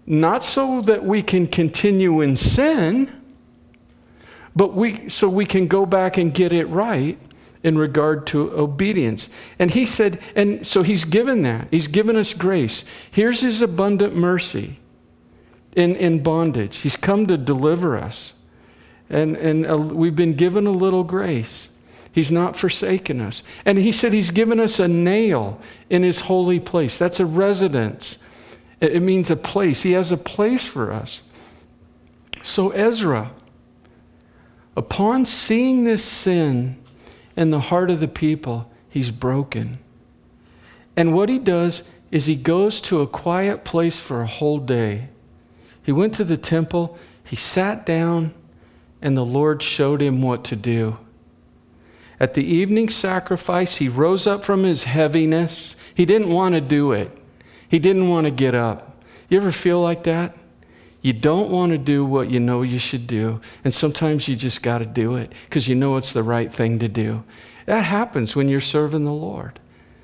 not so that we can continue in sin, but we so we can go back and get it right in regard to obedience. And he said, and so he's given that. He's given us grace. Here's his abundant mercy in, in bondage. He's come to deliver us. And, and uh, we've been given a little grace. He's not forsaken us. And he said he's given us a nail in his holy place. That's a residence. It, it means a place. He has a place for us. So Ezra, upon seeing this sin in the heart of the people, he's broken. And what he does is he goes to a quiet place for a whole day. He went to the temple, he sat down, and the Lord showed him what to do. At the evening sacrifice, he rose up from his heaviness. He didn't want to do it. He didn't want to get up. You ever feel like that? You don't want to do what you know you should do. And sometimes you just got to do it because you know it's the right thing to do. That happens when you're serving the Lord.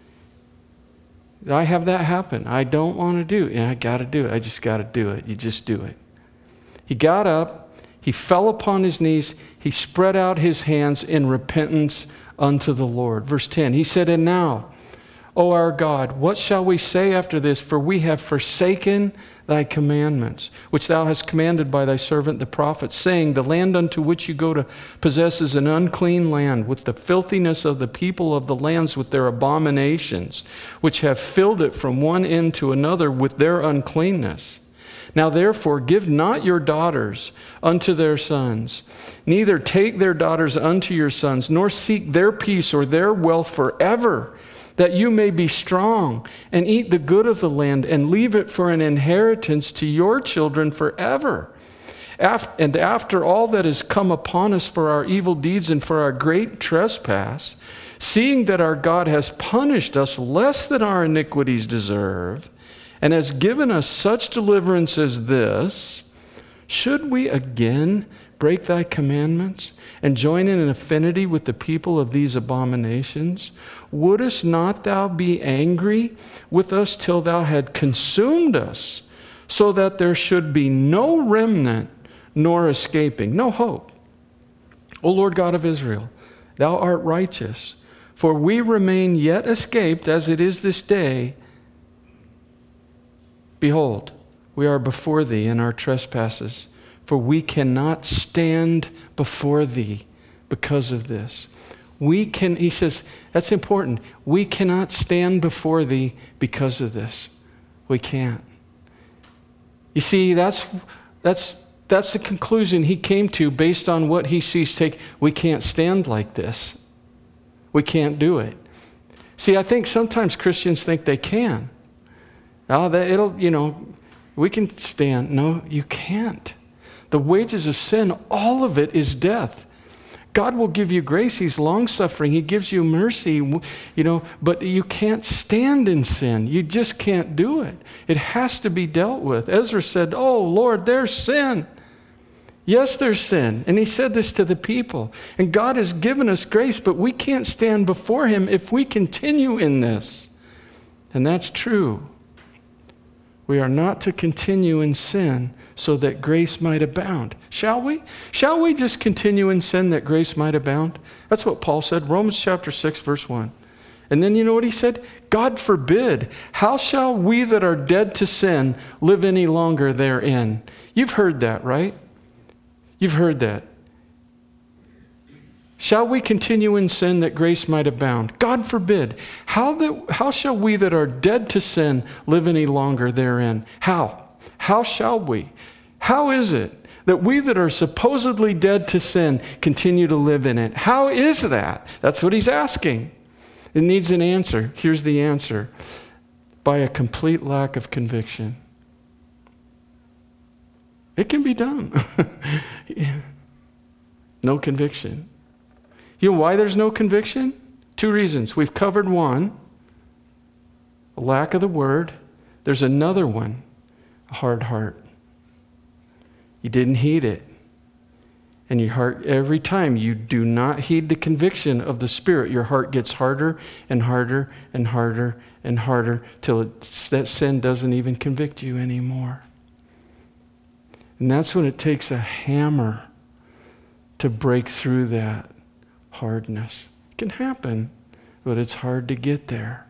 I have that happen. I don't want to do it. Yeah, I got to do it. I just got to do it. You just do it. He got up. He fell upon his knees. He spread out his hands in repentance unto the Lord. Verse ten, he said, "And now, O our God, what shall we say after this? For we have forsaken thy commandments, which thou hast commanded by thy servant the prophet, saying, the land unto which you go to possess is an unclean land, with the filthiness of the people of the lands with their abominations, which have filled it from one end to another with their uncleanness. Now therefore give not your daughters unto their sons, neither take their daughters unto your sons, nor seek their peace or their wealth forever, that you may be strong and eat the good of the land and leave it for an inheritance to your children forever. And after all that has come upon us for our evil deeds and for our great trespass, seeing that our God has punished us less than our iniquities deserve, and has given us such deliverance as this, should we again break thy commandments and join in an affinity with the people of these abominations? Wouldest not thou be angry with us till thou had consumed us, so that there should be no remnant nor escaping?" No hope. O Lord God of Israel, thou art righteous, for we remain yet escaped as it is this day. Behold, we are before thee in our trespasses, for we cannot stand before thee because of this. We can, he says, that's important. We cannot stand before thee because of this. We can't. You see, that's that's that's the conclusion he came to based on what he sees take. We can't stand like this. We can't do it. See, I think sometimes Christians think they can. Oh, that it'll, you know, we can stand. No, you can't. The wages of sin, all of it is death. God will give you grace. He's long-suffering. He gives you mercy, you know, but you can't stand in sin. You just can't do it. It has to be dealt with. Ezra said, "Oh, Lord, there's sin." Yes, there's sin. And he said this to the people. And God has given us grace, but we can't stand before him if we continue in this. And that's true. We are not to continue in sin so that grace might abound. Shall we? Shall we just continue in sin that grace might abound? That's what Paul said, Romans chapter six, verse one. And then you know what he said? God forbid. How shall we that are dead to sin live any longer therein? You've heard that, right? You've heard that. Shall we continue in sin that grace might abound? God forbid. How, that, how shall we that are dead to sin live any longer therein? How? How shall we? How is it that we that are supposedly dead to sin continue to live in it? How is that? That's what he's asking. It needs an answer. Here's the answer. By a complete lack of conviction. It can be done. No conviction. You know why there's no conviction? Two reasons. We've covered one, a lack of the word. There's another one, a hard heart. You didn't heed it. And your heart, every time you do not heed the conviction of the Spirit, your heart gets harder and harder and harder and harder till it, that sin doesn't even convict you anymore. And that's when it takes a hammer to break through that hardness. It can happen, but it's hard to get there.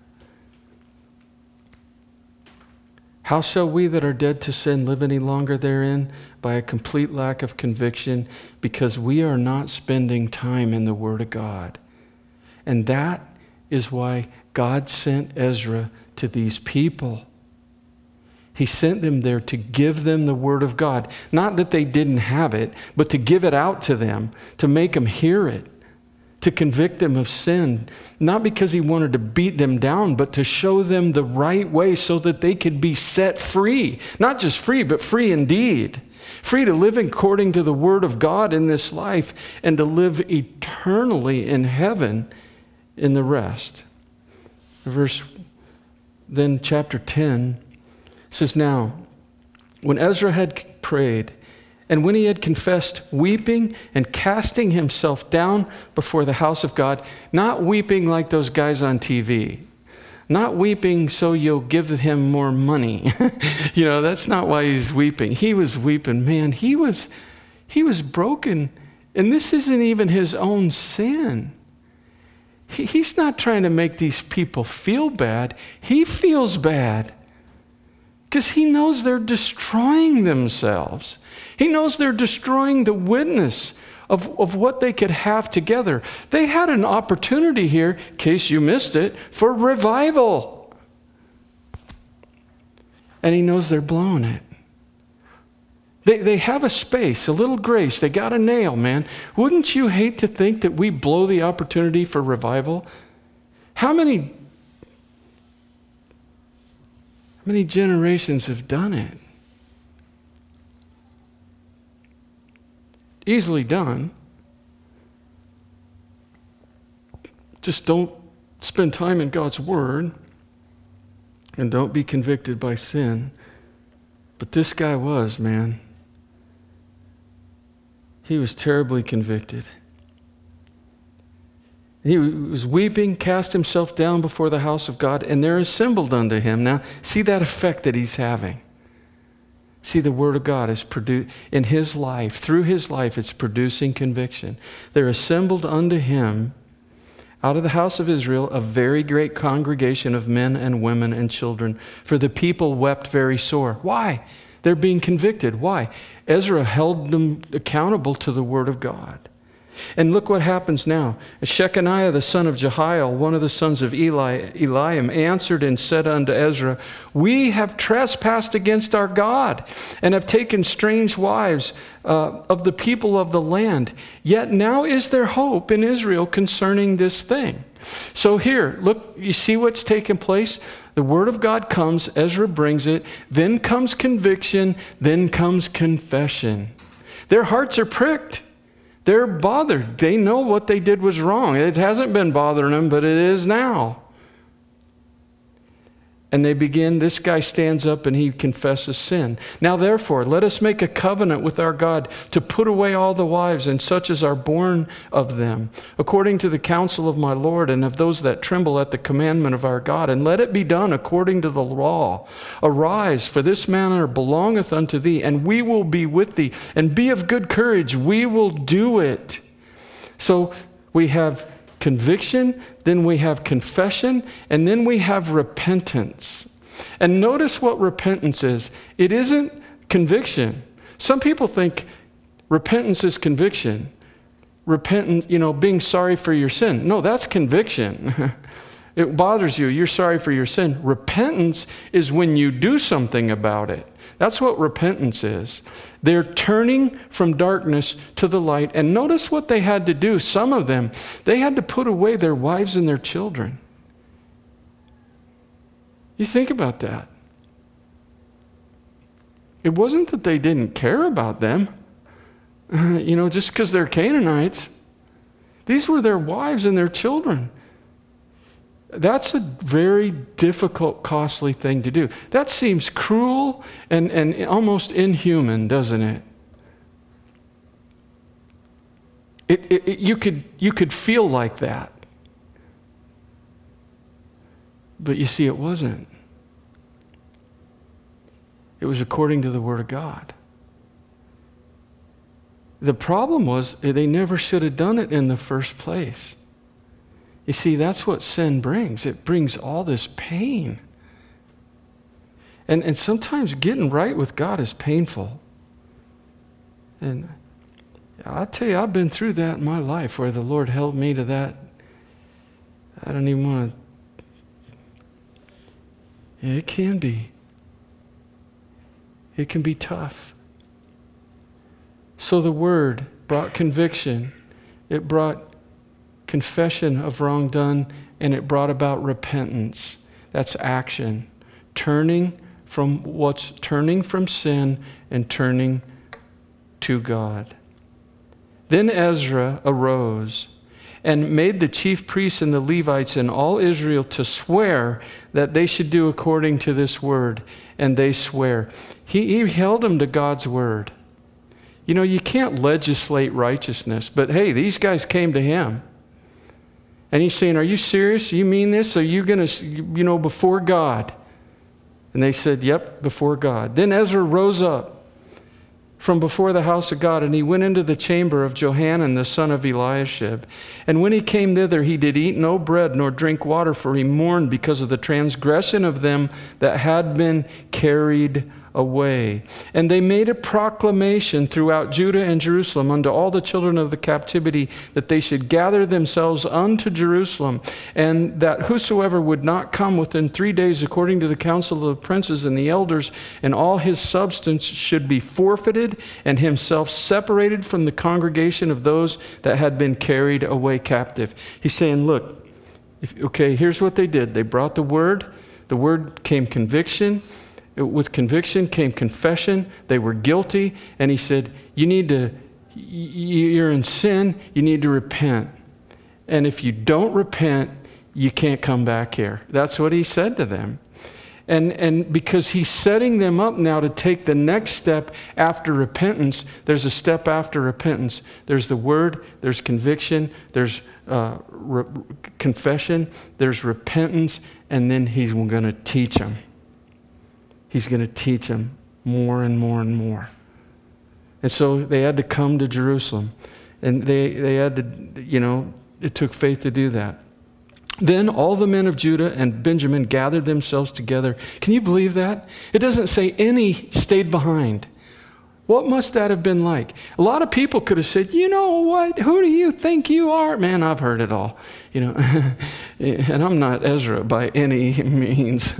How shall we that are dead to sin live any longer therein? By a complete lack of conviction, because we are not spending time in the Word of God. And that is why God sent Ezra to these people. He sent them there to give them the Word of God. Not that they didn't have it, but to give it out to them, to make them hear it, to convict them of sin. Not because he wanted to beat them down, but to show them the right way so that they could be set free. Not just free, but free indeed. Free to live according to the Word of God in this life and to live eternally in heaven in the rest. Verse, then chapter ten says, now, when Ezra had prayed, and when he had confessed, weeping and casting himself down before the house of God, not weeping like those guys on T V, not weeping so you'll give him more money. You know, that's not why he's weeping. He was weeping, man, he was, he was broken. And this isn't even his own sin. He, he's not trying to make these people feel bad. He feels bad because he knows they're destroying themselves. He knows they're destroying the witness of, of what they could have together. They had an opportunity here, in case you missed it, for revival. And he knows they're blowing it. They, they have a space, a little grace. They got a nail, man. Wouldn't you hate to think that we blow the opportunity for revival? How many, how many generations have done it? Easily done. Just don't spend time in God's Word and don't be convicted by sin. But this guy was, man. He was terribly convicted. He was weeping, cast himself down before the house of God, and there assembled unto him. Now, see that effect that he's having. See, the Word of God is produced in his life. Through his life, it's producing conviction. There assembled unto him out of the house of Israel a very great congregation of men and women and children, for the people wept very sore. Why? They're being convicted. Why? Ezra held them accountable to the Word of God. And look what happens now. Shechaniah, the son of Jehiel, one of the sons of Eli, Eliam, answered and said unto Ezra, we have trespassed against our God and have taken strange wives uh, of the people of the land. Yet now is there hope in Israel concerning this thing. So here, look, you see what's taken place? The Word of God comes, Ezra brings it, then comes conviction, then comes confession. Their hearts are pricked. They're bothered. They know what they did was wrong. It hasn't been bothering them, but it is now. And they begin, this guy stands up and he confesses sin. Now therefore, let us make a covenant with our God to put away all the wives and such as are born of them, according to the counsel of my Lord and of those that tremble at the commandment of our God. And let it be done according to the law. Arise, for this manner belongeth unto thee, and we will be with thee. And be of good courage, we will do it. So we have conviction, then we have confession, and then we have repentance. And notice what repentance is. It isn't conviction. Some people think repentance is conviction. Repentant, you know, being sorry for your sin. No, that's conviction. It bothers you. You're sorry for your sin. Repentance is when you do something about it. That's what repentance is. They're turning from darkness to the light. And notice what they had to do. Some of them, they had to put away their wives and their children. You think about that. It wasn't that they didn't care about them, you know, just because they're Canaanites. These were their wives and their children. That's a very difficult, costly thing to do. That seems cruel and, and almost inhuman, doesn't it? It, it, it? You could, you could feel like that. But you see, it wasn't. It was according to the Word of God. The problem was they never should have done it in the first place. You see, that's what sin brings. It brings all this pain. And, and sometimes getting right with God is painful. And I'll tell you, I've been through that in my life where the Lord held me to that. I don't even want to. Yeah, it can be. It can be tough. So the word brought conviction. It brought confession of wrong done, and it brought about repentance. That's action. Turning from what's turning from sin and turning to God. Then Ezra arose and made the chief priests and the Levites and all Israel to swear that they should do according to this word. And they swear. He, he held them to God's word. You know, you can't legislate righteousness, but hey, these guys came to him. And he's saying, are you serious? You mean this? Are you going to, you know, before God? And they said, yep, before God. Then Ezra rose up from before the house of God, and he went into the chamber of Johanan, the son of Eliashib. And when he came thither, he did eat no bread nor drink water, for he mourned because of the transgression of them that had been carried away. And they made a proclamation throughout Judah and Jerusalem unto all the children of the captivity that they should gather themselves unto Jerusalem, and that whosoever would not come within three days according to the counsel of the princes and the elders, and all his substance should be forfeited, and himself separated from the congregation of those that had been carried away captive. He's saying, look, if, okay, here's what they did. They brought the word. The word came conviction. With conviction came confession. They were guilty. And he said, you need to, you're in sin. You need to repent. And if you don't repent, you can't come back here. That's what he said to them. And, and because he's setting them up now to take the next step after repentance, there's a step after repentance. There's the word, there's conviction, there's uh, re- confession, there's repentance, and then he's going to teach them. He's going to teach them more and more and more. And so they had to come to Jerusalem. And they, they had to, you know, it took faith to do that. Then all the men of Judah and Benjamin gathered themselves together. Can you believe that? It doesn't say any stayed behind. What must that have been like? A lot of people could have said, you know what? Who do you think you are? Man, I've heard it all. You know, and I'm not Ezra by any means.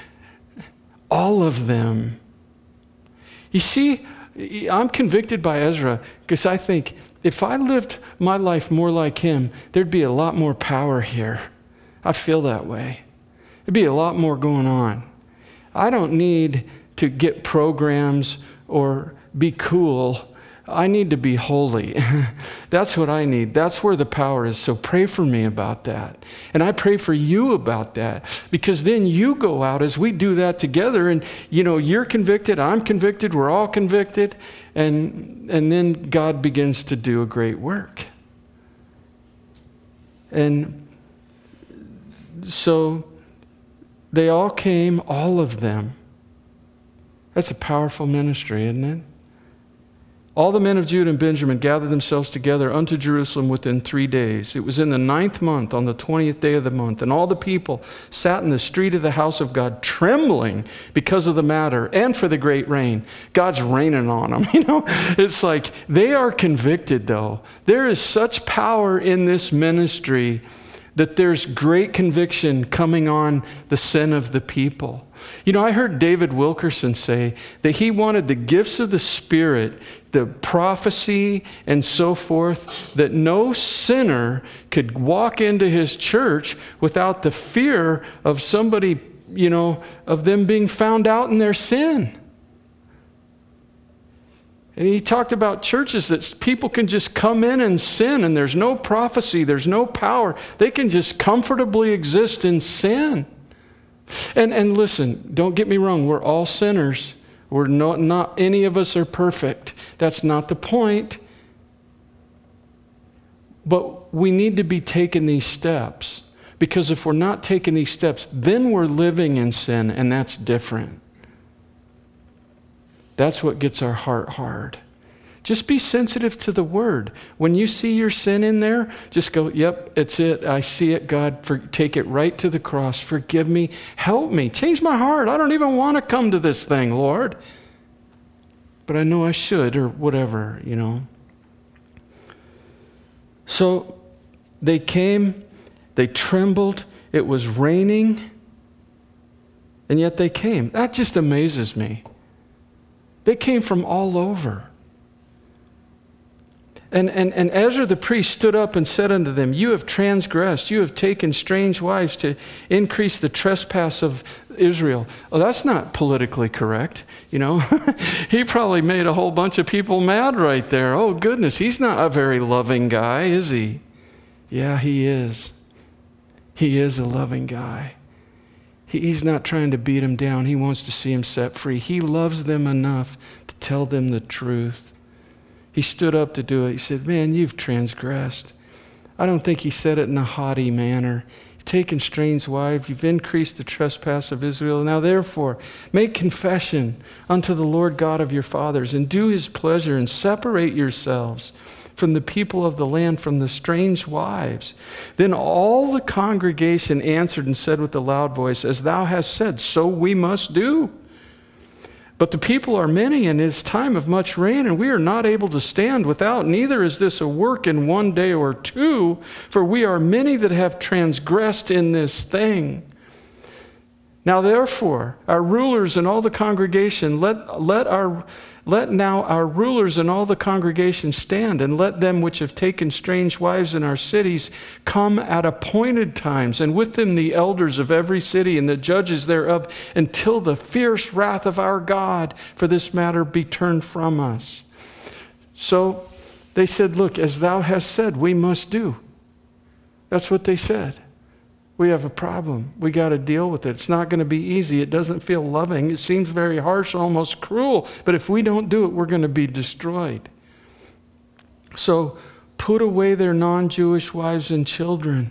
All of them. You see, I'm convicted by Ezra because I think if I lived my life more like him, there'd be a lot more power here. I feel that way. There'd be a lot more going on. I don't need to get programs or be cool. I need to be holy. That's what I need. That's where the power is. So pray for me about that. And I pray for you about that, because then you go out as we do that together, and you know, you're convicted, I'm convicted, we're all convicted, and and then God begins to do a great work. And so they all came, all of them. That's a powerful ministry, isn't it? All the men of Judah and Benjamin gathered themselves together unto Jerusalem within three days. It was in the ninth month, on the twentieth day of the month. And all the people sat in the street of the house of God, trembling because of the matter and for the great rain. God's raining on them. You know, it's like they are convicted, though. There is such power in this ministry that there's great conviction coming on the sin of the people. You know, I heard David Wilkerson say that he wanted the gifts of the Spirit, the prophecy and so forth, that no sinner could walk into his church without the fear of somebody, you know, of them being found out in their sin. And he talked about churches that people can just come in and sin, and there's no prophecy, there's no power. They can just comfortably exist in sin. And and listen, don't get me wrong, we're all sinners. We're not, not any of us are perfect. That's not the point. But we need to be taking these steps, because if we're not taking these steps, then we're living in sin, and that's different. That's what gets our heart hard. Just be sensitive to the word. When you see your sin in there, just go, yep, it's it. I see it, God. For, take it right to the cross. Forgive me. Help me. Change my heart. I don't even want to come to this thing, Lord. But I know I should, or whatever, you know. So they came, they trembled. It was raining, and yet they came. That just amazes me. They came from all over. And, and, and Ezra the priest stood up and said unto them, you have transgressed, you have taken strange wives to increase the trespass of Israel. Oh, that's not politically correct, you know. He probably made a whole bunch of people mad right there. Oh, goodness, he's not a very loving guy, is he? Yeah, he is. He is a loving guy. He, he's not trying to beat them down. He wants to see them set free. He loves them enough to tell them the truth. He stood up to do it. He said, man, you've transgressed. I don't think he said it in a haughty manner. You've taken strange wives. You've increased the trespass of Israel. Now, therefore, make confession unto the Lord God of your fathers and do his pleasure and separate yourselves from the people of the land, from the strange wives. Then all the congregation answered and said with a loud voice, as thou hast said, so we must do. But the people are many, and it is time of much rain, and we are not able to stand without. Neither is this a work in one day or two, for we are many that have transgressed in this thing. Now therefore, our rulers and all the congregation, let, let, our, let now our rulers and all the congregation stand, and let them which have taken strange wives in our cities come at appointed times, and with them the elders of every city and the judges thereof, until the fierce wrath of our God for this matter be turned from us. So they said, look, as thou hast said, we must do. That's what they said. We have a problem. We got to deal with it. It's not going to be easy. It doesn't feel loving. It seems very harsh, almost cruel. But if we don't do it, we're going to be destroyed. So put away their non-Jewish wives and children.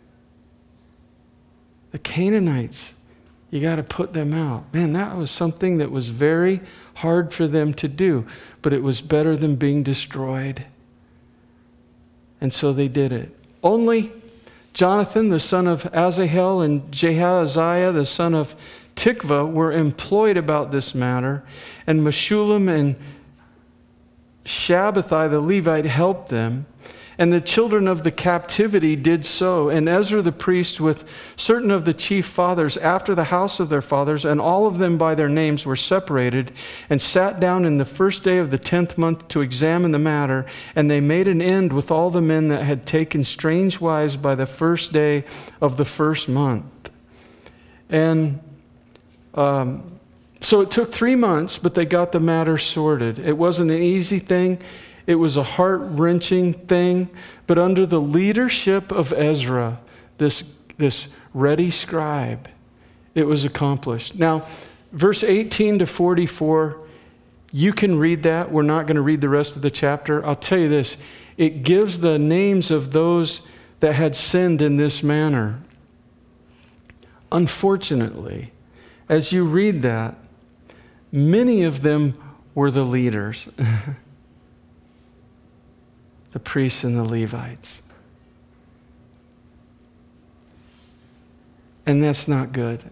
The Canaanites, you got to put them out. Man, that was something that was very hard for them to do. But it was better than being destroyed. And so they did it. Only Jonathan, the son of Asahel, and Jehaziah, the son of Tikva, were employed about this matter, and Meshullam and Shabbathai the Levite helped them, and the children of the captivity did so. And Ezra the priest with certain of the chief fathers after the house of their fathers, and all of them by their names, were separated and sat down in the first day of the tenth month to examine the matter. And they made an end with all the men that had taken strange wives by the first day of the first month. And um, so it took three months, but they got the matter sorted. It wasn't an easy thing. It was a heart-wrenching thing, but under the leadership of Ezra, this, this ready scribe, it was accomplished. Now, verse eighteen to forty-four, you can read that. We're not going to read the rest of the chapter. I'll tell you this. It gives the names of those that had sinned in this manner. Unfortunately, as you read that, many of them were the leaders. The priests and the Levites. And that's not good.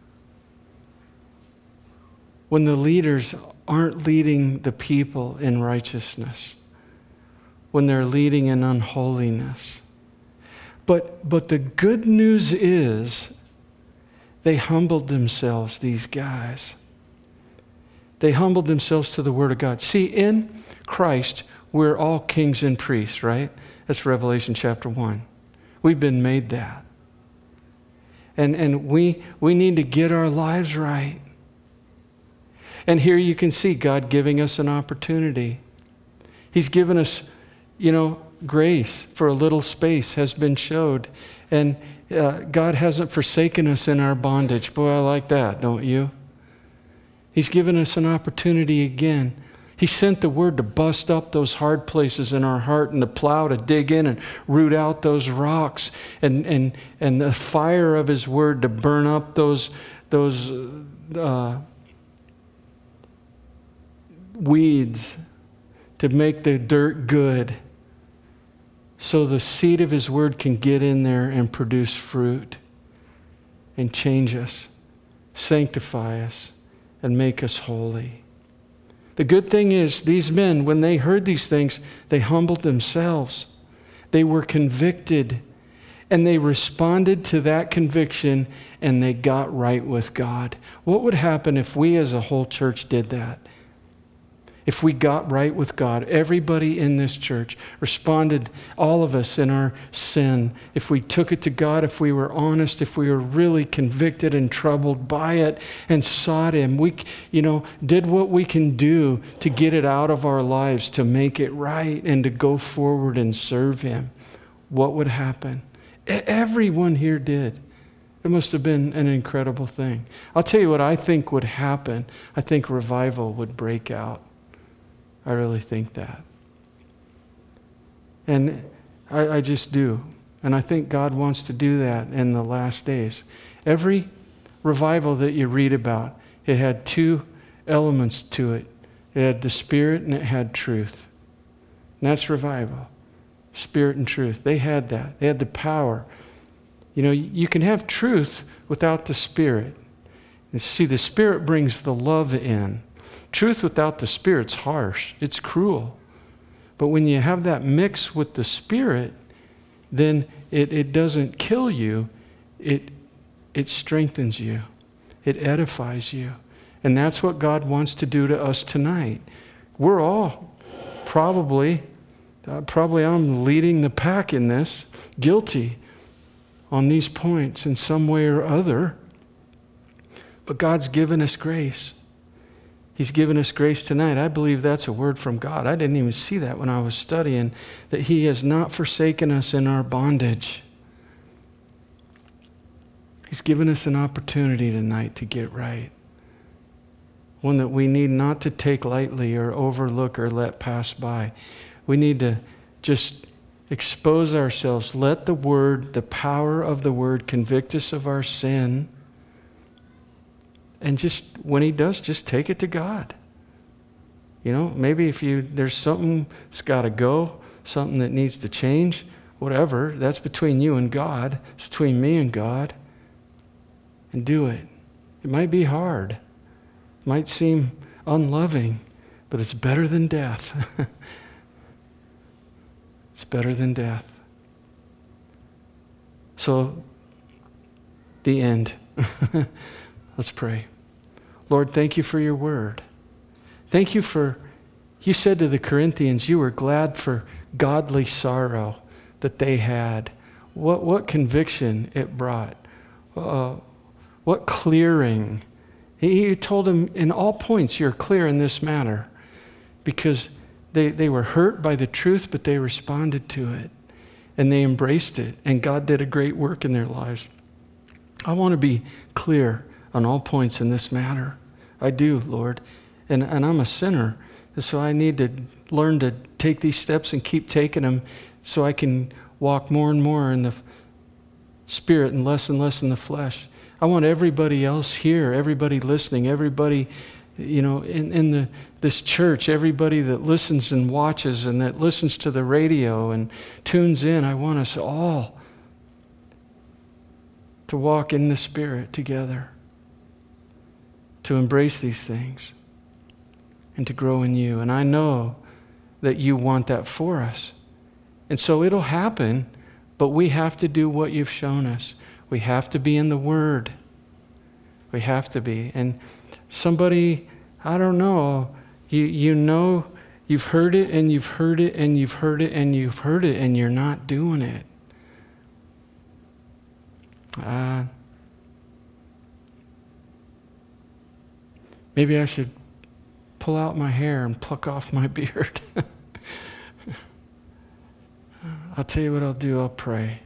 When the leaders aren't leading the people in righteousness, when they're leading in unholiness. But, but the good news is they humbled themselves, these guys. They humbled themselves to the Word of God. See, in Christ, we're all kings and priests, right? That's Revelation chapter one. We've been made that. And, and we, we need to get our lives right. And here you can see God giving us an opportunity. He's given us, you know, grace for a little space has been showed. And uh, God hasn't forsaken us in our bondage. Boy, I like that, don't you? He's given us an opportunity again. He sent the word to bust up those hard places in our heart, and the plow to dig in and root out those rocks, and and and the fire of his word to burn up those those uh, weeds, to make the dirt good so the seed of His Word can get in there and produce fruit and change us, sanctify us, and make us holy. The good thing is, these men, when they heard these things, they humbled themselves. They were convicted, and they responded to that conviction, and they got right with God. What would happen if we as a whole church did that? If we got right with God, everybody in this church responded, all of us in our sin, if we took it to God, if we were honest, if we were really convicted and troubled by it and sought Him, we, you know, did what we can do to get it out of our lives, to make it right and to go forward and serve Him, what would happen? Everyone here did. It must have been an incredible thing. I'll tell you what I think would happen. I think revival would break out. I really think that. And I, I just do. And I think God wants to do that in the last days. Every revival that you read about, it had two elements to it. It had the Spirit and it had truth. And that's revival. Spirit and truth. They had that. They had the power. You know, you can have truth without the Spirit. And see, the Spirit brings the love in. Truth without the Spirit's harsh. It's cruel. But when you have that mix with the Spirit, then it, it doesn't kill you. It, it strengthens you. It edifies you. And that's what God wants to do to us tonight. We're all probably, uh, probably I'm leading the pack in this, guilty on these points in some way or other. But God's given us grace. He's given us grace tonight. I believe that's a word from God. I didn't even see that when I was studying, that He has not forsaken us in our bondage. He's given us an opportunity tonight to get right. One that we need not to take lightly or overlook or let pass by. We need to just expose ourselves. Let the Word, the power of the Word, convict us of our sin. And just, when He does, just take it to God. You know, maybe if you there's something that's got to go, something that needs to change, whatever, that's between you and God. It's between me and God. And do it. It might be hard. It might seem unloving, but it's better than death. It's better than death. So, the end. Let's pray. Lord, thank you for your word. Thank you for, you said to the Corinthians, you were glad for godly sorrow that they had. What, what conviction it brought. Uh, what clearing. He told them in all points, you're clear in this matter. Because they, they were hurt by the truth, but they responded to it. And they embraced it. And God did a great work in their lives. I want to be clear on all points in this matter. I do, Lord. And, and I'm a sinner. And so I need to learn to take these steps and keep taking them so I can walk more and more in the Spirit and less and less in the flesh. I want everybody else here, everybody listening, everybody, you know, in, in the this church, everybody that listens and watches and that listens to the radio and tunes in, I want us all to walk in the Spirit together, to embrace these things and to grow in you. And I know that you want that for us. And so it'll happen, but we have to do what you've shown us. We have to be in the Word. We have to be. And somebody, I don't know, you, you know, you've heard it and you've heard it and you've heard it and you've heard it and you're not doing it. Uh, maybe I should pull out my hair and pluck off my beard. I'll tell you what I'll do. I'll pray.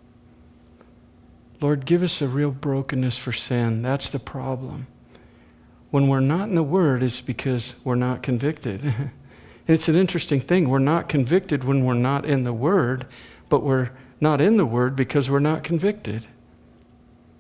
Lord, give us a real brokenness for sin. That's the problem. When we're not in the Word, it's because we're not convicted. It's an interesting thing. We're not convicted when we're not in the Word, but we're not in the Word because we're not convicted.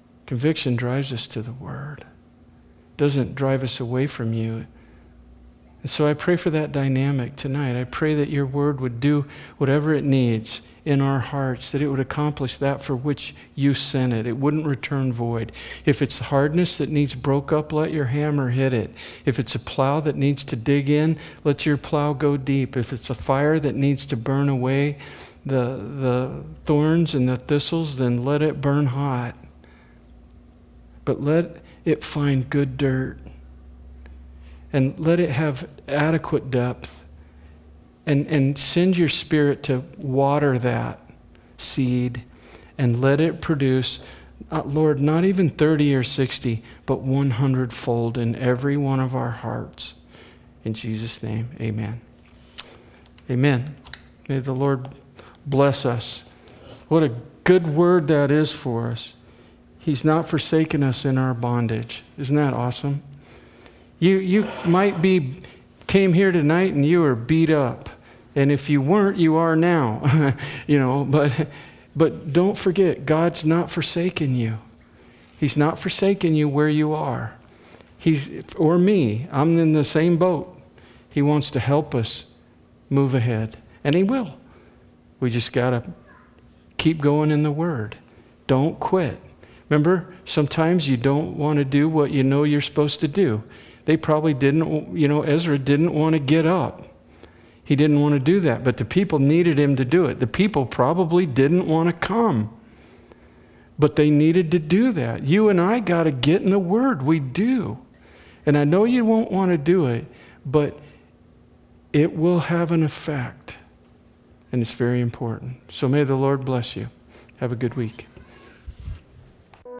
Conviction drives us to the Word. It doesn't drive us away from you. And so I pray for that dynamic tonight. I pray that your word would do whatever it needs in our hearts, that it would accomplish that for which you sent it. It wouldn't return void. If it's hardness that needs broke up, let your hammer hit it. If it's a plow that needs to dig in, let your plow go deep. If it's a fire that needs to burn away the, the thorns and the thistles, then let it burn hot. But let it find good dirt. And let it have adequate depth. And, and send your Spirit to water that seed and let it produce, uh, Lord, not even thirty or sixty, but one hundred fold in every one of our hearts. In Jesus' name, amen. Amen. May the Lord bless us. What a good word that is for us. He's not forsaken us in our bondage. Isn't that awesome? You you might be, came here tonight and you were beat up. And if you weren't, you are now. you know, but but don't forget, God's not forsaken you. He's not forsaken you where you are. He's, or me, I'm in the same boat. He wants to help us move ahead. And He will. We just got to keep going in the Word. Don't quit. Remember, sometimes you don't want to do what you know you're supposed to do. They probably didn't, you know, Ezra didn't want to get up. He didn't want to do that, but the people needed him to do it. The people probably didn't want to come, but they needed to do that. You and I got to get in the Word. We do. And I know you won't want to do it, but it will have an effect, and it's very important. So may the Lord bless you. Have a good week.